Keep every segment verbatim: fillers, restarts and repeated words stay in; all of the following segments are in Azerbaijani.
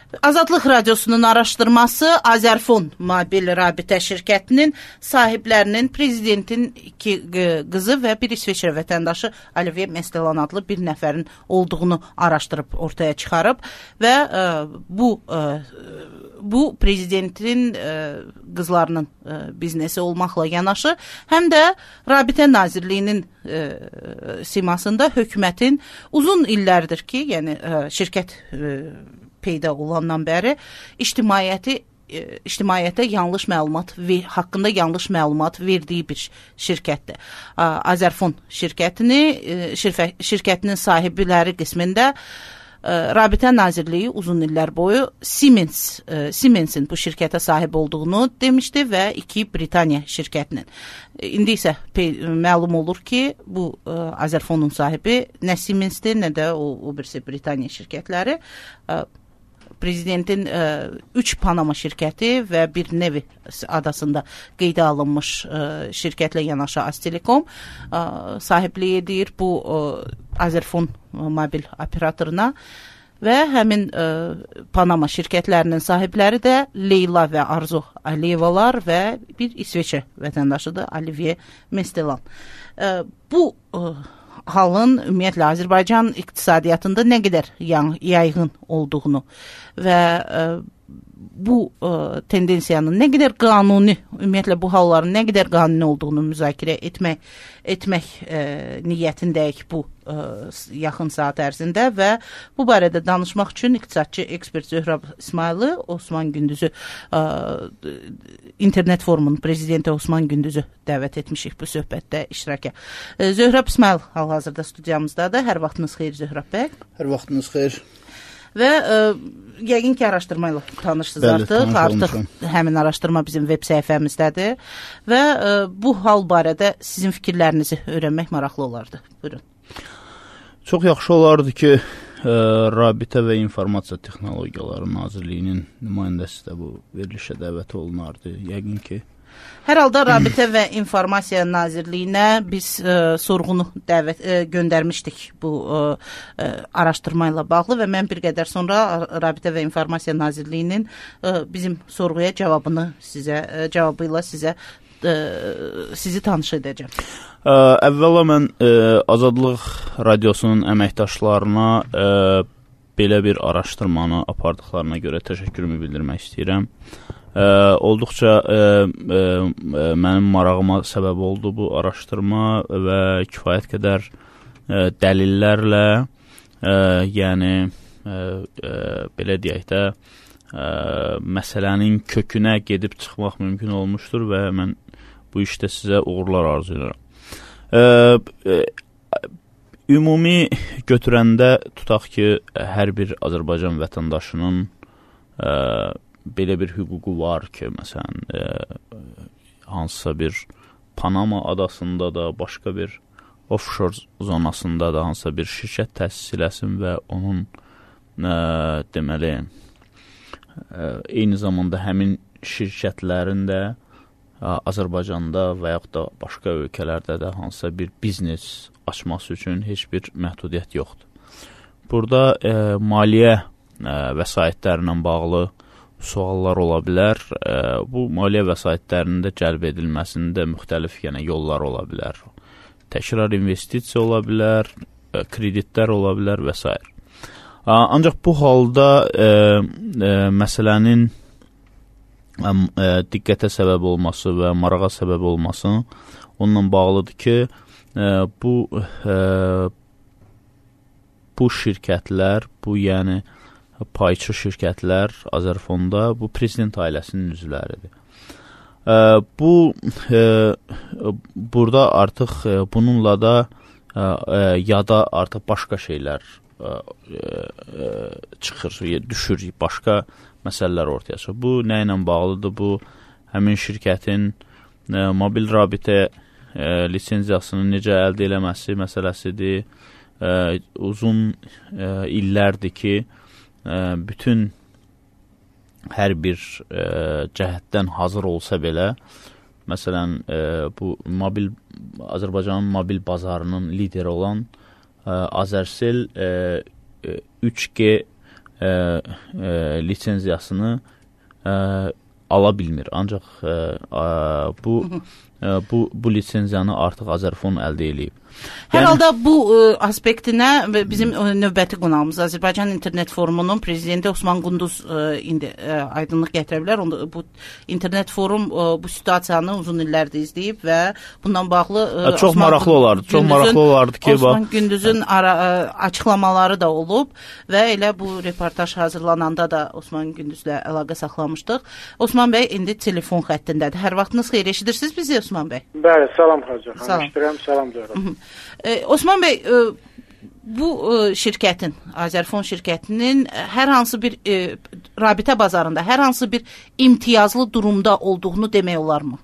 Azadlıq Radiosunun araşdırması Azərfon mobil rabitə şirkətinin sahiblərinin prezidentin iki qızı və bir İsveçrə vətəndaşı Olivier Mestelan adlı bir nəfərin olduğunu araşdırıb ortaya çıxarıb və ə, bu ə, bu prezidentin ə, qızlarının ə, biznesi olmaqla yanaşı, həm də Rabitə Nazirliyinin ə, simasında hökumətin uzun illərdir ki, yəni ə, şirkət ə, peyda olandan bəri ictimaiyyəti e, ictimaiyyətə yanlış məlumat və haqqında yanlış məlumat verdiyi bir şirkətdir. Azərfon şirkətini e, şirfə, şirkətinin sahibləri qismində e, Rabitə Nazirliyi uzun illər boyu Siemens e, Siemensin bu şirkətə sahib olduğunu demişdi və iki Britaniya şirkətinin. E, indi isə pey, məlum olur ki, bu e, Azərfonun sahibi nə Siemensdir, nə də o, o birisi Britaniya şirkətləri. E, Prezidentin ə, üç Panama şirkəti və bir Nevi adasında qeydə alınmış ə, şirkətlə yanaşı Aztelekom ə, sahibliyi edir bu ə, Azərfon mobil operatoruna və həmin ə, Panama şirkətlərinin sahibləri də Leyla və Arzu Aliyevalar və bir İsveçrə vətəndaşıdır Olivier Mestelan. Ə, bu ə, halın ümumiyyətlə Azərbaycan iqtisadiyyatında nə qədər yaygın olduğunu və ə, bu ə, tendensiyanın nə qədər qanuni, ümumiyyətlə bu halların nə qədər qanuni olduğunu müzakirə etmək, etmək ə, niyyətindəyik bu ə, yaxın saat ərzində və bu barədə danışmaq üçün iqtisadçı ekspert Zöhrəb İsmayılı, Osman Gündüzü ə, internet forumunun prezidenti Osman Gündüzü dəvət etmişik bu söhbətdə iştiraka. Zöhrəb İsmayıl hal-hazırda studiyamızdadır. Hər vaxtınız xeyir Zöhrəb bəy. Hər vaxtınız xeyir. Və ə, yəqin ki, araşdırmayla tanışsınız Bəli, artıq. Artıq olmuşam. Həmin araşdırma bizim web səhifəmizdədir və ə, bu hal barədə sizin fikirlərinizi öyrənmək maraqlı olardı. Buyurun. Çox yaxşı olardı ki, ə, Rabitə və İnformasiya Texnologiyaları Nazirliyinin nümayəndəsi də bu verilişə dəvət olunardı. Yəqin ki, hər halda Rabitə və İnformasiya Nazirliyinə biz ə, sorğunu dəvət ə, göndərmişdik bu ə, ə, araşdırma ilə bağlı və mən bir qədər sonra Rabitə və İnformasiya Nazirliyinin ə, bizim sorğuya cavabını sizə ə, cavabı ilə sizə ə, sizi tanış edəcəm. Ə, əvvəla mən ə, Azadlıq Radiosunun əməkdaşlarına ə, belə bir araşdırmanı apardıqlarına görə təşəkkürümü bildirmək istəyirəm. Ə, olduqca ə, ə, ə, mənim marağıma səbəb oldu bu araşdırma və kifayət qədər ə, dəlillərlə, ə, yəni ə, ə, belə deyək də, ə, məsələnin kökünə gedib çıxmaq mümkün olmuşdur və mən bu işdə sizə uğurlar arzulayıram. Ə, ə, ümumi götürəndə tutaq ki, hər bir Azərbaycan vətəndaşının ə, belə bir hüququ var ki, məsələn, e, hansısa bir Panama adasında da, başqa bir offshore zonasında da hansısa bir şirkət təsis eləsin və onun e, deməli, e, eyni zamanda həmin şirkətlərin də e, Azərbaycanda və yaxud da başqa ölkələrdə də hansısa bir biznes açması üçün heç bir məhdudiyyət yoxdur. Burada e, maliyyə e, vəsaitlərlə bağlı suallar ola bilər. Bu maliyyə vəsaitlərinin də cəlb edilməsində müxtəlif yəni, yollar ola bilər. Təkrar investisiya ola bilər, kreditlər ola bilər və s. Ancaq bu halda e, e, məsələnin e, diqqətə səbəb olması və marağa səbəb olması onunla bağlıdır ki, e, bu e, bu şirkətlər, bu yəni payçı şirkətlər Azərfonda bu prezident ailəsinin üzvləridir. E, bu e, burada artıq e, bununla da e, yada artıq başqa şeylər e, e, çıxır, düşür, başqa məsələlər ortaya çıxır. Bu nə ilə bağlıdır? Bu həmin şirkətin e, mobil rabitə e, lisenziyasını necə əldə eləməsi məsələsidir. E, uzun e, illərdir ki, bütün hər bir e, cəhətdən hazır olsa belə, məsələn, e, bu mobil Azərbaycanın mobil bazarının lideri olan e, Azərsel e, üç G e, e, lisenziyasını e, ala bilmir. Ancaq e, e, bu, e, bu bu lisenziyanı artıq Azərfon əldə edib. Hər yəni, halda bu ə, aspektinə bizim ə, növbəti qonağımız Azərbaycan İnternet Forumunun prezidenti Osman Qunduz ə, indi ə, aydınlıq gətirə bilər. Onda bu internet forum ə, bu situasiyanı uzun illərdir izləyib və bundan bağlı ə, çox Osman maraqlı olardı. Çox maraqlı olardı ki, Osman Gündüzün ara, ə, açıqlamaları da olub və elə bu reportaj hazırlananda da Osman Gündüzlə əlaqə saxlamışdıq. Osman bəy indi telefon xəttindədir. Hər vaxtınız xeyir, eşidirsiniz bizi Osman bəy? Bəli, salam Hacı. Eşidirəm, salam deyirəm. Ee, Osman bəy, e, bu e, şirkətin, Azərfon şirkətinin hər hansı bir e, rabitə bazarında, hər hansı bir imtiyazlı durumda olduğunu demək olarmı?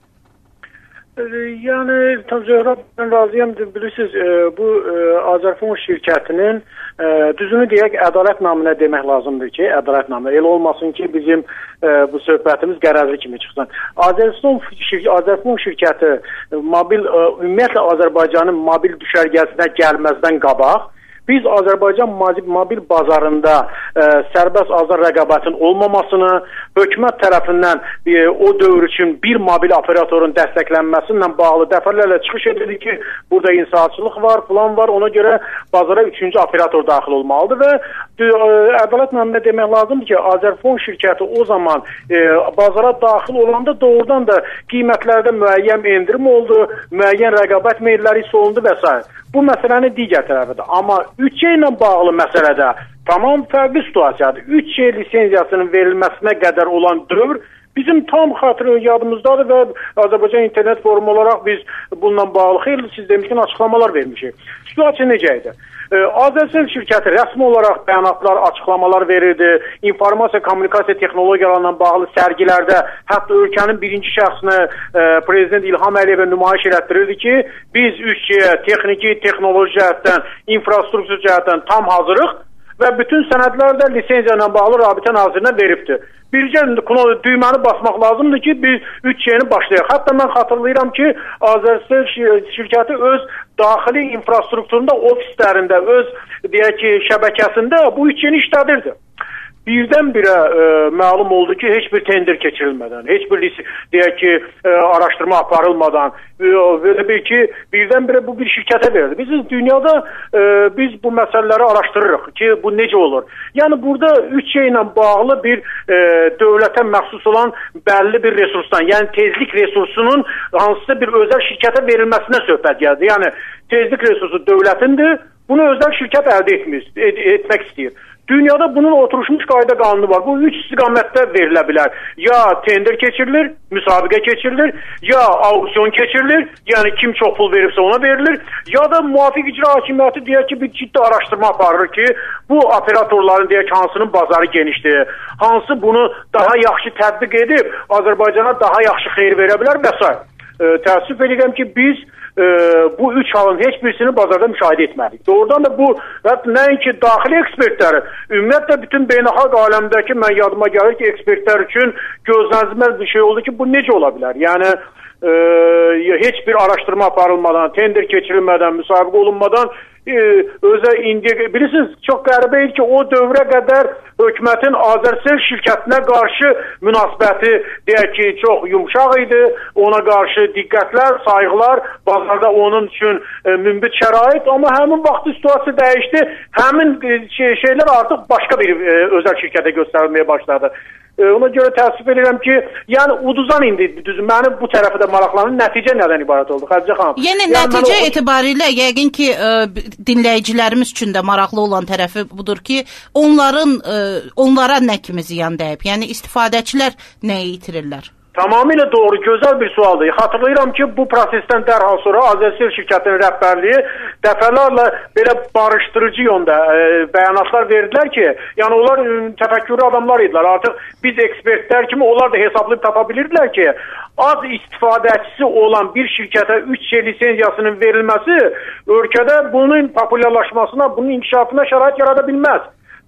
E, yəni, Zöhrə, mən razıyam. Bilirsiniz, e, bu e, Azərfon şirkətinin e, düzünü deyək, ədalət naminə demək lazımdır ki, ədalət naminə. Elə olmasın ki, bizim e, bu söhbətimiz qərəzli kimi çıxsın. Azərfon, şir Azərfon şirkəti mobil, e, ümumiyyətlə Azərbaycanın mobil düşərgəsinə gəlməzdən qabaq, biz Azərbaycan mobil bazarında e, sərbəst azad rəqabətin olmamasını, hökumət tərəfindən e, o dövr üçün bir mobil operatorun dəstəklənməsinlə bağlı dəfələrlə çıxış edilir ki, burada insaatçılıq var, plan var, ona görə bazara üçüncü operator daxil olmalıdır və e, ədalət naminə demək lazımdır ki, Azərfon şirkəti o zaman e, bazara daxil olanda doğrudan da qiymətlərdə müəyyən endirim oldu, müəyyən rəqabət meylləri solundu və s. Bu məsələnin digər tərəfidir. Amma üç G ilə bağlı məsələdə tamam fərqli situasiyadır. üç G lisenziyasının verilməsinə qədər olan dövr bizim tam xatırı yadımızdadır və Azərbaycan İnternet Forumu olaraq biz bununla bağlı xeyli siz demişkin açıqlamalar vermişik. Situasiya necə idi? Ee, Azərfon şirkəti rəsmi olaraq bəyanatlar, açıqlamalar verirdi. İnformasiya, kommunikasiya texnologiyalarla bağlı sərgilərdə hətta ölkənin birinci şəxsini e, Prezident İlham Əliyevə nümayiş elətdirirdi ki, biz üç G texniki, texnoloji cəhətdən, infrastruktur cəhətdən tam hazırıq və bütün sənədlər də lisenziya ilə bağlı Rabitə Nazirinə veribdir. Bircə düyməni basmaq lazımdır ki, biz üç G-ni başlayaq. Hətta mən xatırlayıram ki, Azərfon şirkəti öz daxili infrastrukturunda, ofislərində, öz deyək ki, şəbəkəsində bu üç G-ni işlədirdi. Birdən-birə e, məlum oldu ki, heç bir tender keçirilmədən, heç bir deyək ki, e, araşdırma aparılmadan, belə bir ki, birdən-birə bu bir şirkətə verildi. Biz dünyada e, biz bu məsələləri araşdırırıq ki, bu necə olur? Yəni burada üç G ilə bağlı bir e, dövlətə məxsus olan bəlli bir resursdan, yəni tezlik resursunun hansısa bir özəl şirkətə verilməsinə söhbət gəldi. Yəni tezlik resursu dövlətindir, bunu özəl şirkət əldə etmiş, et, etmək istəyir. Dünyada bunun oturuşmuş qayda qanunu var. Bu üç istiqamətdə verilə bilər. Ya tender keçirilir, müsabiqə keçirilir, ya auksion keçirilir, yəni kim çox pul veribsə ona verilir, ya da müvafiq icra hakimiyyəti deyək ki, bir ciddi araşdırma aparır ki, bu operatorların deyək ki, hansının bazarı genişdir, hansı bunu daha yaxşı tətbiq edib, Azərbaycana daha yaxşı xeyir verə bilər və s. E, təəssüf edirəm ki, biz e, bu üç halın heç birisini bazarda müşahidə etmədik. Doğrudan da bu, nəinki daxili ekspertləri, ümumiyyətlə bütün beynəlxalq aləmdəki mən yadıma gəlir ki, ekspertlər üçün gözlənilməz bir şey oldu ki, bu necə ola bilər? Yəni, e, heç bir araşdırma aparılmadan, tender keçirilmədən, müsabiqə olunmadan e, özə indi, bilirsiniz, çox qəribə ki, o dövrə qədər hökumətin Azərfon şirkətinə qarşı münasibəti deyək ki, çox yumşaq idi. Ona qarşı diqqətlər, sayğılar, bazarda onun üçün e, münbit şərait, amma həmin vaxtı situasiya dəyişdi. Həmin e, şey, şeylər artıq başqa bir e, özəl şirkətə göstərilməyə başladı. E, ona görə təəssüf edirəm ki, yəni uduzan indi düzü, mənim bu tərəfə də maraqlanır. Nəticə nədən ibarət oldu, Xədicə xanım? Yəni, yəni nəticə o... etibarilə yəqin ki, ə, dinləyicilərimiz üçün də maraqlı olan tərəfi budur ki, onların ə, onlara nə kimi ziyan dəyib? Yəni istifadəçilər nəyi itirirlər? Tamamilə doğru, gözəl bir sualdır. Xatırlayıram ki, bu prosesdən dərhal sonra Azərfon şirkətinin rəhbərliyi dəfələrlə belə barışdırıcı yöndə e, bəyanatlar verdilər ki, yəni onlar e, təfəkkürlü adamlar idilər. Artıq biz ekspertlər kimi onlar da hesablayıb tapa bilirdilər ki, az istifadəçisi olan bir şirkətə üç G lisenziyasının verilməsi ölkədə bunun populyarlaşmasına, bunun inkişafına şərait yarada bilməz.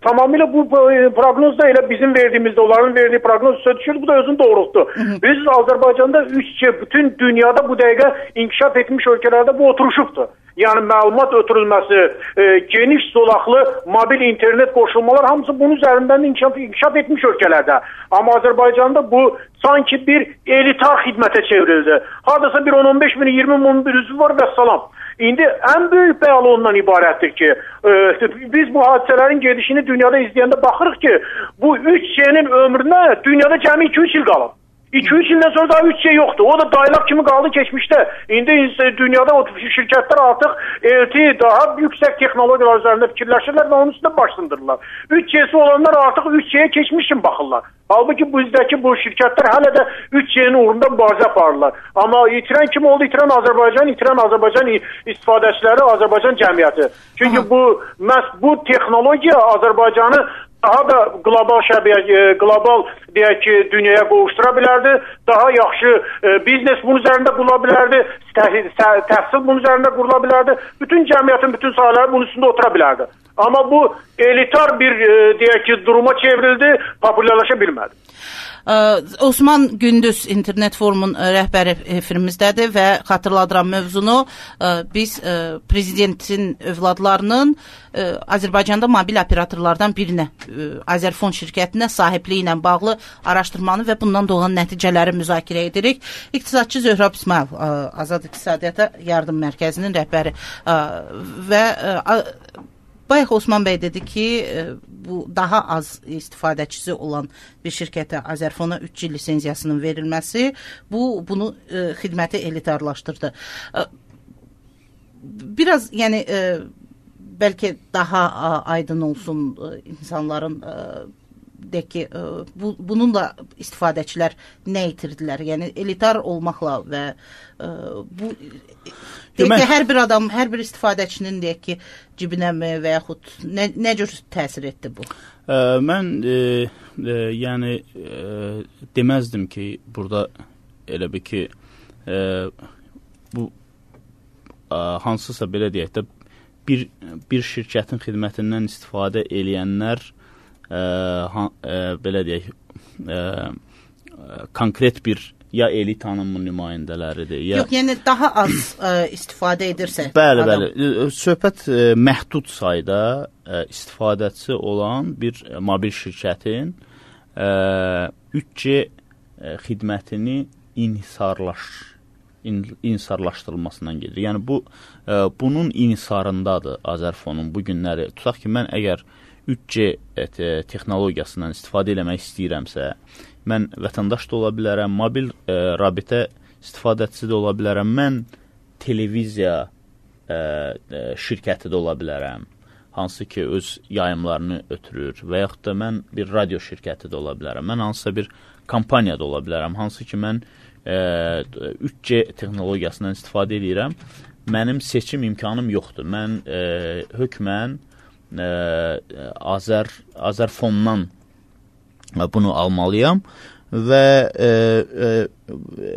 tamamilə bu proqnoz da elə bizim verdiyimizdə, onların verdiyi proqnoz üstə düşür. Bu da özünü doğrultdu. Biz Azərbaycanda üç G bütün dünyada bu dəqiqə inkişaf etmiş ölkələrdə bu oturuşubdur. Yəni məlumat ötürülməsi, e, geniş zolaqlı mobil internet qoşulmalar hamısı bunun üzərindən inkişaf, inkişaf etmiş ölkələrdə. Amma Azərbaycanda bu sanki bir elitar xidmətə çevrildi. Hardasa bir on on beş min, iyirmi min bir üzvü var və salam. İndi ən böyük bəyalı ondan ibarətdir ki, e, biz bu hadisələrin gedişini dünyada izləyəndə baxırıq ki, bu üç G-nin ömrünə dünyada cəmi iki üç il qalıb. iki üç ildən sonra daha üç G yoxdur. O da daylaq kimi qaldı keçmişdə. İndi dünyada o şirkətlər artıq L T E daha yüksək texnologiyalar üzərində fikirləşirlər və onun üstündə başlandırırlar. üç G'si olanlar artıq üç G'yə keçmiş kimi baxırlar. Halbuki bizdəki bu şirkətlər hələ də üç G'nin uğrunda mübarizə aparırlar. Amma itirən kim oldu? İtirən Azərbaycan, itirən Azərbaycan istifadəçiləri, Azərbaycan cəmiyyəti. Çünki Aha. bu məhz bu texnologiya Azərbaycanı daha da qlobal şəbəkə, qlobal deyək ki, dünyaya qovuşdura bilərdi. Daha yaxşı e, biznes bunun üzərində qurula bilərdi. Təhsil, təhsil bunun üzərində qurula bilərdi. Bütün cəmiyyətin bütün sahələri bunun üstündə otura bilərdi. Amma bu elitar bir e, deyək ki, duruma çevrildi, populyarlaşa bilmədi. Osman Gündüz internet forumun rəhbəri efirimizdədir və xatırladıram mövzunu, biz prezidentin övladlarının Azərbaycanda mobil operatorlardan birinə, Azərfon şirkətinə sahibliyi ilə bağlı araşdırmanı və bundan doğan nəticələri müzakirə edirik. İqtisadçı Zöhrab İsmail, Azad İqtisadiyyata Yardım Mərkəzinin rəhbəri və bayaq Osman bəy dedi ki, bu daha az istifadəçisi olan bir şirkətə Azərfona üç il lisenziyasının verilməsi bu bunu e, xidməti elitarlaşdırdı. E, biraz yəni e, bəlkə daha a, aydın olsun e, insanların e, de ki e, bu, bununla istifadəçilər nə itirdilər? Yəni elitar olmaqla və e, bu deyək ki, hər bir adam, hər bir istifadəçinin deyək ki, cibinəmi və yaxud nə, nə cür təsir etdi bu? Ə, mən e, e, yəni e, deməzdim ki, burada elə bir ki e, bu ə, hansısa belə deyək də bir, bir şirkətin xidmətindən istifadə eləyənlər ə, ha, ə, belə deyək ə, ə, konkret bir ya elitanın nümayəndələridir. Ya... Yox, yəni daha az ə, istifadə edirsə. Bəli, adam. bəli. Söhbət ə, məhdud sayda ə, istifadəçisi olan bir ə, mobil şirkətin ə, üç G ə, xidmətini inhisarlaş, in, inhisarlaşdırılmasından gedir. Yəni bu ə, bunun inhisarındadır Azərfonun bu günləri. Tutaq ki, mən əgər üç G et, texnologiyasından istifadə eləmək istəyirəmsə, mən vətəndaş da ola bilərəm, mobil e, rabitə istifadəçisi də ola bilərəm, mən televiziya e, e, şirkəti də ola bilərəm, hansı ki öz yayımlarını ötürür və yaxud da mən bir radio şirkəti də ola bilərəm, mən hansısa bir kampaniya da ola bilərəm, hansı ki mən e, üç G texnologiyasından istifadə edirəm, mənim seçim imkanım yoxdur. Mən e, hökmən e, Azər, Azərfondan bunu almalıyam və e, e,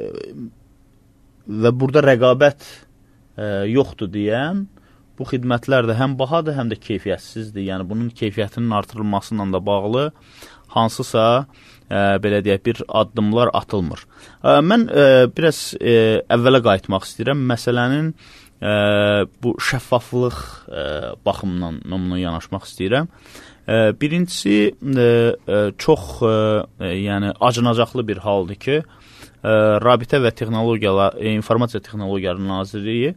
və burada rəqabət e, yoxdur deyən bu xidmətlər də həm bahadır, həm də keyfiyyətsizdir. Yəni bunun keyfiyyətinin artırılmasıyla da bağlı hansısa e, belə deyək bir addımlar atılmır. E, mən e, biraz e, əvvələ qayıtmaq istəyirəm. Məsələnin e, bu şəffaflıq e, baxımından mən buna yanaşmaq istəyirəm. Birincisi, çox yəni acınacaqlı bir haldır ki, Rabitə və Texnologiyalar, İnformasiya Texnologiyaları Nazirliyi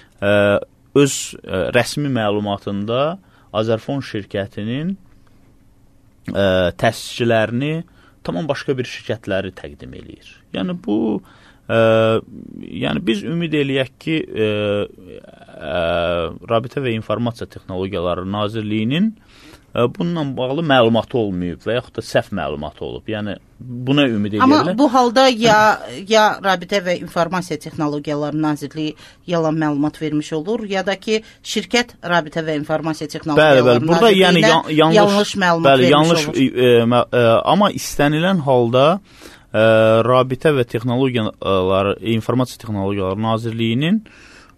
öz rəsmi məlumatında Azərfon şirkətinin təsisçilərini tamam başqa bir şirkətləri təqdim eləyir. Yəni bu, yəni biz ümid eləyək ki, Rabitə və İnformasiya Texnologiyaları Nazirliyinin bununla bağlı məlumatı olmayıb və yaxud da səhv məlumatı olub. Yəni buna ümid edirlər. Amma bu halda ya ya Rabitə və İnformasiya Texnologiyaları Nazirliyi yalan məlumat vermiş olur, ya da ki şirkət Rabitə və İnformasiya Texnologiyaları bəli, bəli. Burada, yəni, yan, yanlış, yanlış məlumat bəli, vermiş yanlış, olur. E, e, amma istənilən halda e, Rabitə və Texnologiyaları İnformasiya Texnologiyaları Nazirliyinin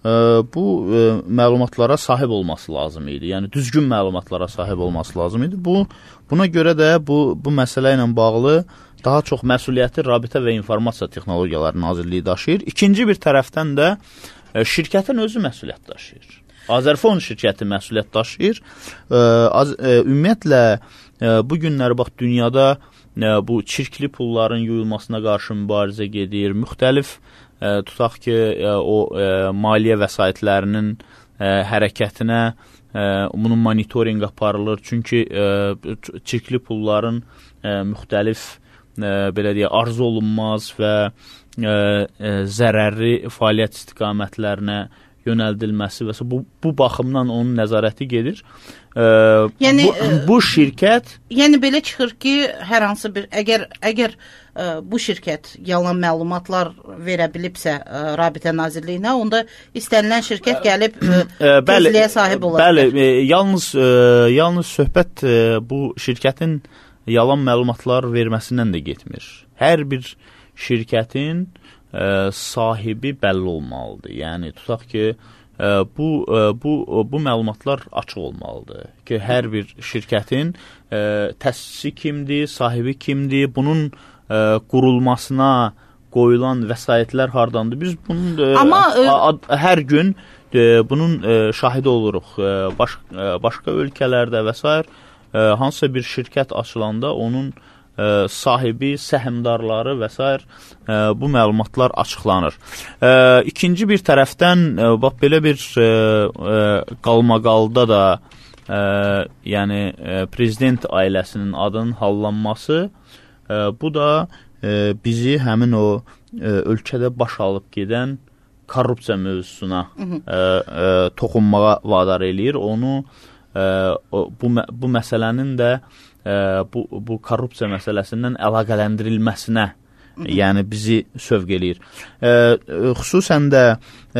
bu e, məlumatlara sahib olması lazım idi. Yəni düzgün məlumatlara sahib olması lazım idi. Bu buna görə də bu bu məsələ ilə bağlı daha çox məsuliyyəti Rabitə və İnformasiya Texnologiyaları Nazirliyi daşıyır. İkinci bir tərəfdən də e, şirkətin özü məsuliyyət daşıyır. Azərfon şirkəti məsuliyyət daşıyır. E, az, e, ümumiyyətlə e, bu günləri bax dünyada e, bu çirkli pulların yuyulmasına qarşı mübarizə gedir. Müxtəlif E, tutaq ki, e, o e, maliyyə vəsaitlərinin e, hərəkətinə e, bunun monitorinq aparılır. Çünki e, çirkli pulların e, müxtəlif e, belə deyə arzu olunmaz və e, e, zərərli fəaliyyət istiqamətlərinə yönəldilməsi və bu, bu baxımdan onun nəzarəti gedir. E, yəni, bu, bu şirkət... Yəni, belə çıxır ki, hər hansı bir, əgər, əgər ə, bu şirkət yalan məlumatlar verə bilibsə ə, Rabitə Nazirliyinə, onda istənilən şirkət gəlib ə, tezliyə sahib ola bilər. Bəli, e, yalnız, e, yalnız söhbət e, bu şirkətin yalan məlumatlar verməsindən də getmir. Hər bir şirkətin ə, sahibi bəlli olmalıdır. Yəni, tutaq ki, ə, bu, ə, bu, bu məlumatlar açıq olmalıdır ki, hər bir şirkətin ə, təsisçisi kimdir, sahibi kimdir, bunun ə, qurulmasına qoyulan vəsaitlər hardandır. Biz bunun ə, Amma, ə... ad, hər gün ə, bunun ə, şahidi oluruq. Ə, baş, ə, başqa ölkələrdə və s. Ə, hansısa bir şirkət açılanda onun Ə, sahibi, səhmdarları və s. Ə, bu məlumatlar açıqlanır. Ə, ikinci bir tərəfdən, ə, bax, belə bir ə, ə, qalmaqalda da ə, yəni ə, prezident ailəsinin adının hallanması, ə, bu da ə, bizi həmin o ə, ölkədə baş alıb gedən korrupsiya mövzusuna ə, ə, toxunmağa vadar eləyir. Onu ə, o, bu, bu məsələnin də Bu, bu korrupsiya məsələsindən əlaqələndirilməsinə, yəni bizi sövq eləyir. E, xüsusən də, e,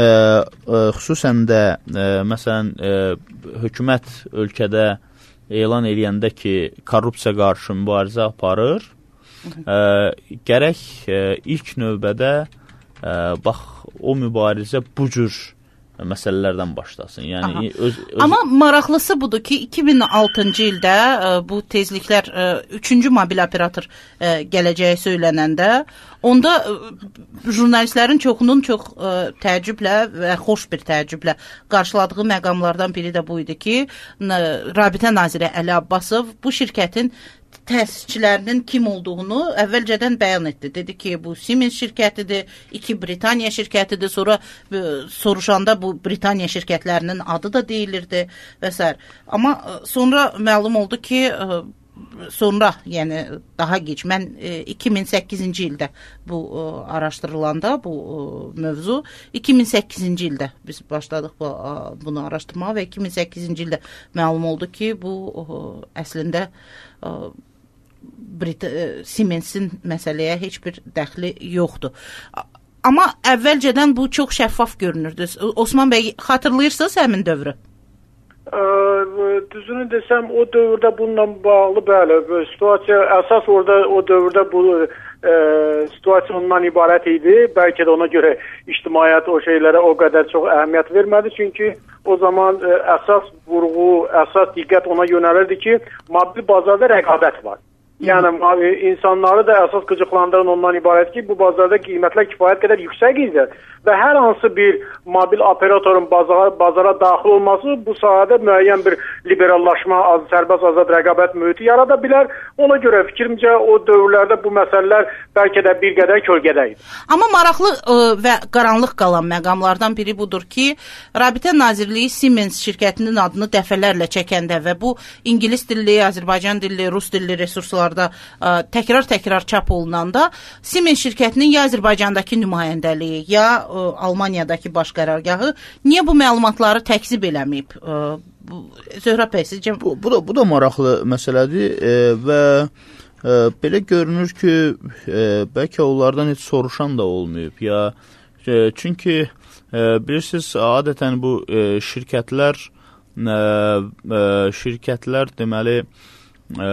xüsusən də e, məsələn, e, hökumət ölkədə elan eləyəndə ki, korrupsiya qarşı mübarizə aparır, e, gərək e, ilk növbədə e, bax, o mübarizə bu cür məsələlərdən başlasın. Yəni öz, öz... Amma maraqlısı budur ki, iki min altıncı ildə ə, bu tezliklər ə, üçüncü mobil operator ə, gələcəyi söylənəndə, onda ə, jurnalistlərin çoxunun çox ə, təəccüblə və xoş bir təəccüblə qarşıladığı məqamlardan biri də bu idi ki, ə, Rabitə Naziri Əli Abbasov bu şirkətin təsisçilərinin kim olduğunu əvvəlcədən bəyan etdi. Dedi ki, bu Siemens şirkətidir, iki Britaniya şirkətidir, sonra ə, soruşanda bu Britaniya şirkətlərinin adı da deyilirdi və s. Amma ə, sonra məlum oldu ki, ə, sonra, yəni daha gec, mən ə, iki min səkkizinci ildə bu ə, araşdırılanda bu ə, mövzu, iki min səkkizinci ildə biz başladıq bu, ə, bunu araşdırmağa və iki min səkkizinci ildə məlum oldu ki, bu ə, əslində ə, Brit Siemensin məsələyə heç bir dəxli yoxdur. Amma əvvəlcədən bu çox şəffaf görünürdü. Osman bəy, xatırlayırsınız həmin dövrü? Ə, düzünü desəm, o dövrdə bununla bağlı, bəli, situasiya, əsas orada o dövrdə bu ə, situasiya ondan ibarət idi. Bəlkə də ona görə ictimaiyyət o şeylərə o qədər çox əhəmiyyət vermədi. Çünki o zaman ə, əsas vurğu, əsas diqqət ona yönəlirdi ki, mobil bazarda rəqabət var. Yəni insanları da əsas qıcıqlandıran ondan ibarət ki, bu bazarda qiymətlər kifayət qədər yüksək idi və hər hansı bir mobil operatorun bazara, bazara daxil olması bu sahədə müəyyən bir liberallaşma, az, sərbəst azad rəqabət mühiti yarada bilər. Ona görə fikrimcə o dövrlərdə bu məsələlər bəlkə də bir qədər kölgədə idi. Amma maraqlı ə, və qaranlıq qalan məqamlardan biri budur ki, Rabitə Nazirliyi Siemens şirkətinin adını dəfələrlə çəkəndə və bu ingilis dilli, Azərbaycan dilli, rus dilli resurslar təkrar-təkrar çap olunanda Siemens şirkətinin ya Azərbaycandakı nümayəndəliyi, ya ə, Almaniyadakı baş qərargahı niyə bu məlumatları təkzib eləməyib? Ə, bu, Zöhrə bəy, sizcə... Bu, bu, da, bu da maraqlı məsələdir e, və e, belə görünür ki, e, bəlkə onlardan heç soruşan da olmayıb. Ya, e, çünki e, bilirsiniz, adətən bu e, şirkətlər e, e, şirkətlər deməli e,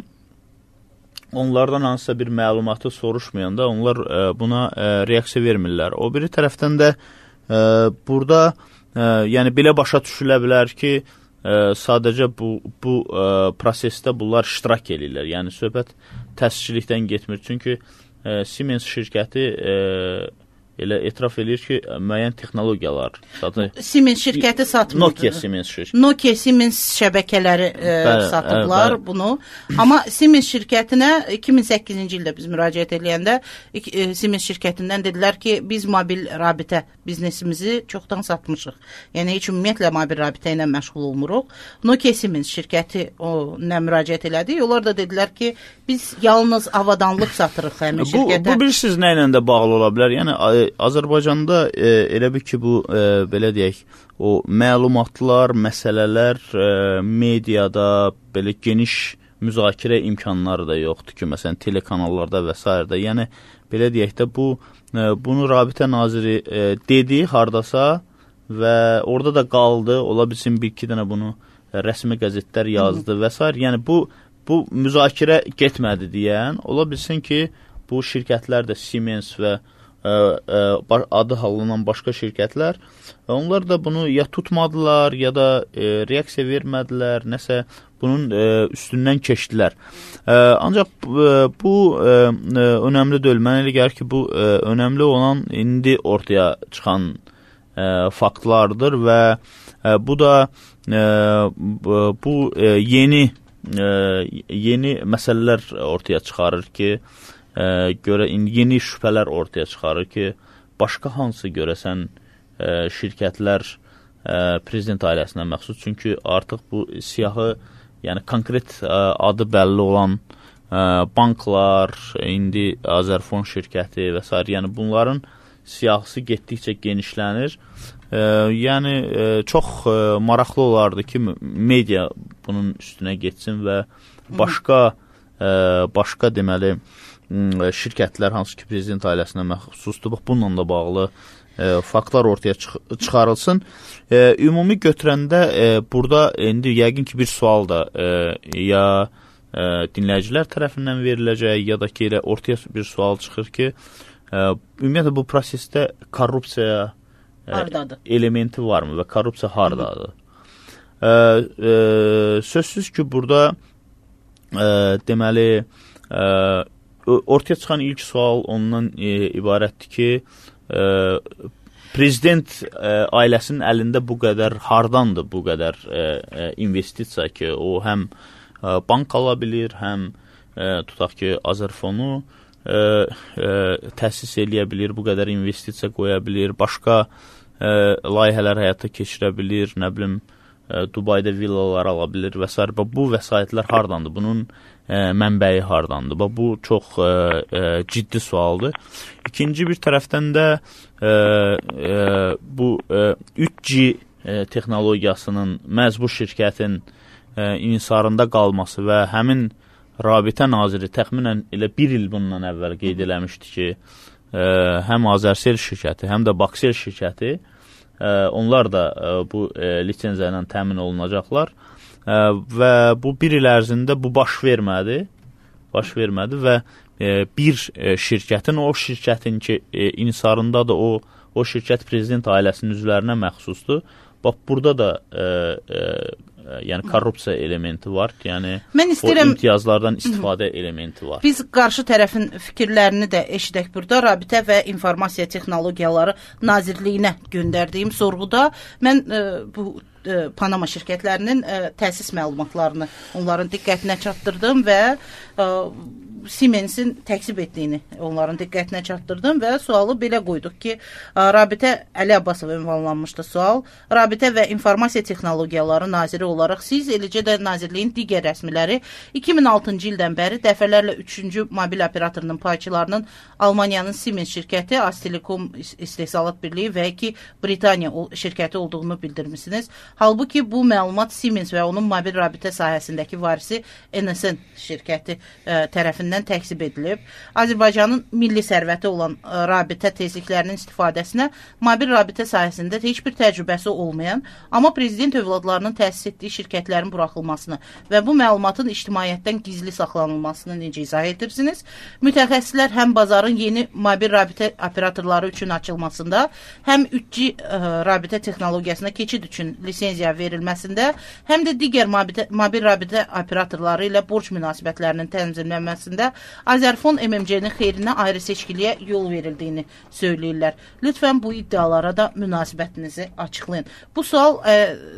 onlardan hansısa bir məlumatı soruşmayanda onlar ə, buna ə, reaksiya vermirlər. O biri tərəfdən də e, burada e, yəni belə başa düşülə bilər ki, e, sadəcə bu bu e, prosesdə bunlar iştirak edirlər. Yəni söhbət təsdiqlikdən getmir. Çünki e, Siemens şirkəti e, elə etiraf edir ki, müəyyən texnologiyalar satır. Siemens şirkəti satmır. Nokia Siemens şirkəti. Nokia Siemens şəbəkələri e, bəli, satıblar bəli. Bunu. Amma Siemens şirkətinə iki min səkkizinci ildə biz müraciət edəndə e, Siemens şirkətindən dedilər ki, biz mobil rabitə biznesimizi çoxdan satmışıq. Yəni heç ümumiyyətlə mobil rabitə ilə məşğul olmuruq. Nokia Siemens şirkəti o nə müraciət elədi? Onlar da dedilər ki, biz yalnız avadanlıq satırıq həmin şirkətə. Bu, bu bilirsiniz nə ilə də bağlı ola bilər? Yəni Azərbaycanda e, elə bir ki, bu e, belə deyək, o məlumatlar, məsələlər e, mediada belə geniş müzakirə imkanları da yoxdur ki, məsələn telekanallarda və s. Yəni belə deyək də bu e, bunu Rabitə naziri e, dedi hardasa və orada da qaldı. Ola bilsin bir iki dənə bunu e, rəsmi qəzetlər yazdı və s. Yəni bu bu müzakirə getmədi deyən, ola bilsin ki, bu şirkətlər də Siemens və Ə, ə, adı hallanan başqa şirkətlər, onlar da bunu ya tutmadılar, ya da e, reaksiya vermədilər, nəsə bunun e, üstündən keçdilər. E, ancaq e, bu e, önəmli deyil. Mənə elə gəlir ki, bu e, önəmli olan indi ortaya çıxan e, faktlardır və e, bu da e, bu e, yeni e, yeni məsələlər ortaya çıxarır ki, Ə, görə yeni şübhələr ortaya çıxarır ki, başqa hansı görəsən ə, şirkətlər ə, prezident ailəsinə məxsus. Çünki artıq bu siyahı, yəni konkret ə, adı bəlli olan ə, banklar, indi Azərfon şirkəti və s. Yəni bunların siyahısı getdikcə genişlənir. Ə, yəni ə, çox ə, maraqlı olardı ki, media bunun üstünə getsin və başqa ə, başqa deməli şirkətlər, hansı ki prezident ailəsinə məxsusdur, bununla da bağlı e, faktlar ortaya çıx çıxarılsın. E, ümumi götürəndə e, burada indi yəqin ki bir sual da e, ya e, dinləyicilər tərəfindən veriləcək, ya da ki elə ortaya bir sual çıxır ki, e, ümumiyyətlə bu prosesdə korrupsiya e, elementi varmı və korrupsiya hardadır? E, e, sözsüz ki, burada e, deməli e, ortaya çıxan ilk sual ondan e, ibarətdir ki, e, prezident e, ailəsinin əlində bu qədər hardandır bu qədər e, e, investisiya ki, o həm e, bank ala bilir, həm e, tutaq ki, Azərfonu e, e, təsis eləyə bilir, bu qədər investisiya qoya bilir, başqa e, layihələr həyata keçirə bilir, nə bilim, e, Dubayda villalar ala bilir və s. Bu vəsaitlər hardandır? Bunun e, mənbəyi hardandır? Bu çox e, e, ciddi sualdır. İkinci bir tərəfdən də e, e, bu e, üç G e, texnologiyasının məhz bu şirkətin e, insarında qalması və həmin Rabitə naziri təxminən elə bir il bundan əvvəl qeyd eləmişdi ki, e, həm Azərsel şirkəti, həm də Baksel şirkəti e, onlar da e, bu e, lisenziya ilə təmin olunacaqlar. Ə, və bu bir il ərzində bu baş vermədi, baş vermədi və e, bir e, şirkətin, o şirkətin ki e, insarında da o, o şirkət prezident ailəsinin üzvlərinə məxsusdur. Bax, burada da e, e, yəni korrupsiya elementi var, yəni mən istəyirəm, o imtiyazlardan istifadə elementi var. Biz qarşı tərəfin fikirlərini də eşidək burada. Rabitə və İnformasiya Texnologiyaları Nazirliyinə göndərdiyim sorğuda mən e, bu e, Panama şirkətlərinin e, təsis məlumatlarını onların diqqətinə çatdırdım və e, Siemensin təksib etdiyini onların diqqətinə çatdırdım və sualı belə qoyduq ki, Rabitə Əli Abbasov ünvanlanmışdı sual. Rabitə və İnformasiya Texnologiyaları Naziri olaraq siz, eləcə də Nazirliyin digər rəsmiləri iki min altıncı ildən bəri dəfələrlə üçüncü mobil operatorunun payçılarının Almaniyanın Siemens şirkəti, Aztelekom İstehsalat Birliyi və iki Britaniya şirkəti olduğunu bildirmişsiniz. Halbuki bu məlumat Siemens və onun mobil rabitə sahəsindəki varisi N S N şirkəti ə, tərəfindən tərəfindən təksib edilib. Azərbaycanın milli sərvəti olan ə, rabitə tezliklərinin istifadəsinə mobil rabitə sayəsində heç bir təcrübəsi olmayan, amma prezident övladlarının təsis etdiyi şirkətlərin buraxılmasını və bu məlumatın ictimaiyyətdən gizli saxlanılmasını necə izah edirsiniz? Mütəxəssislər həm bazarın yeni mobil rabitə operatorları üçün açılmasında, həm üç G ə, rabitə texnologiyasına keçid üçün lisenziya verilməsində, həm də digər mobil, mobil rabitə operatorları ilə borc münasibətlərinin tənzimlənməsində Azərfon M M C-nin xeyrinə ayrı seçkiliyə yol verildiyini söyləyirlər. Lütfən bu iddialara da münasibətinizi açıqlayın. Bu sual ə,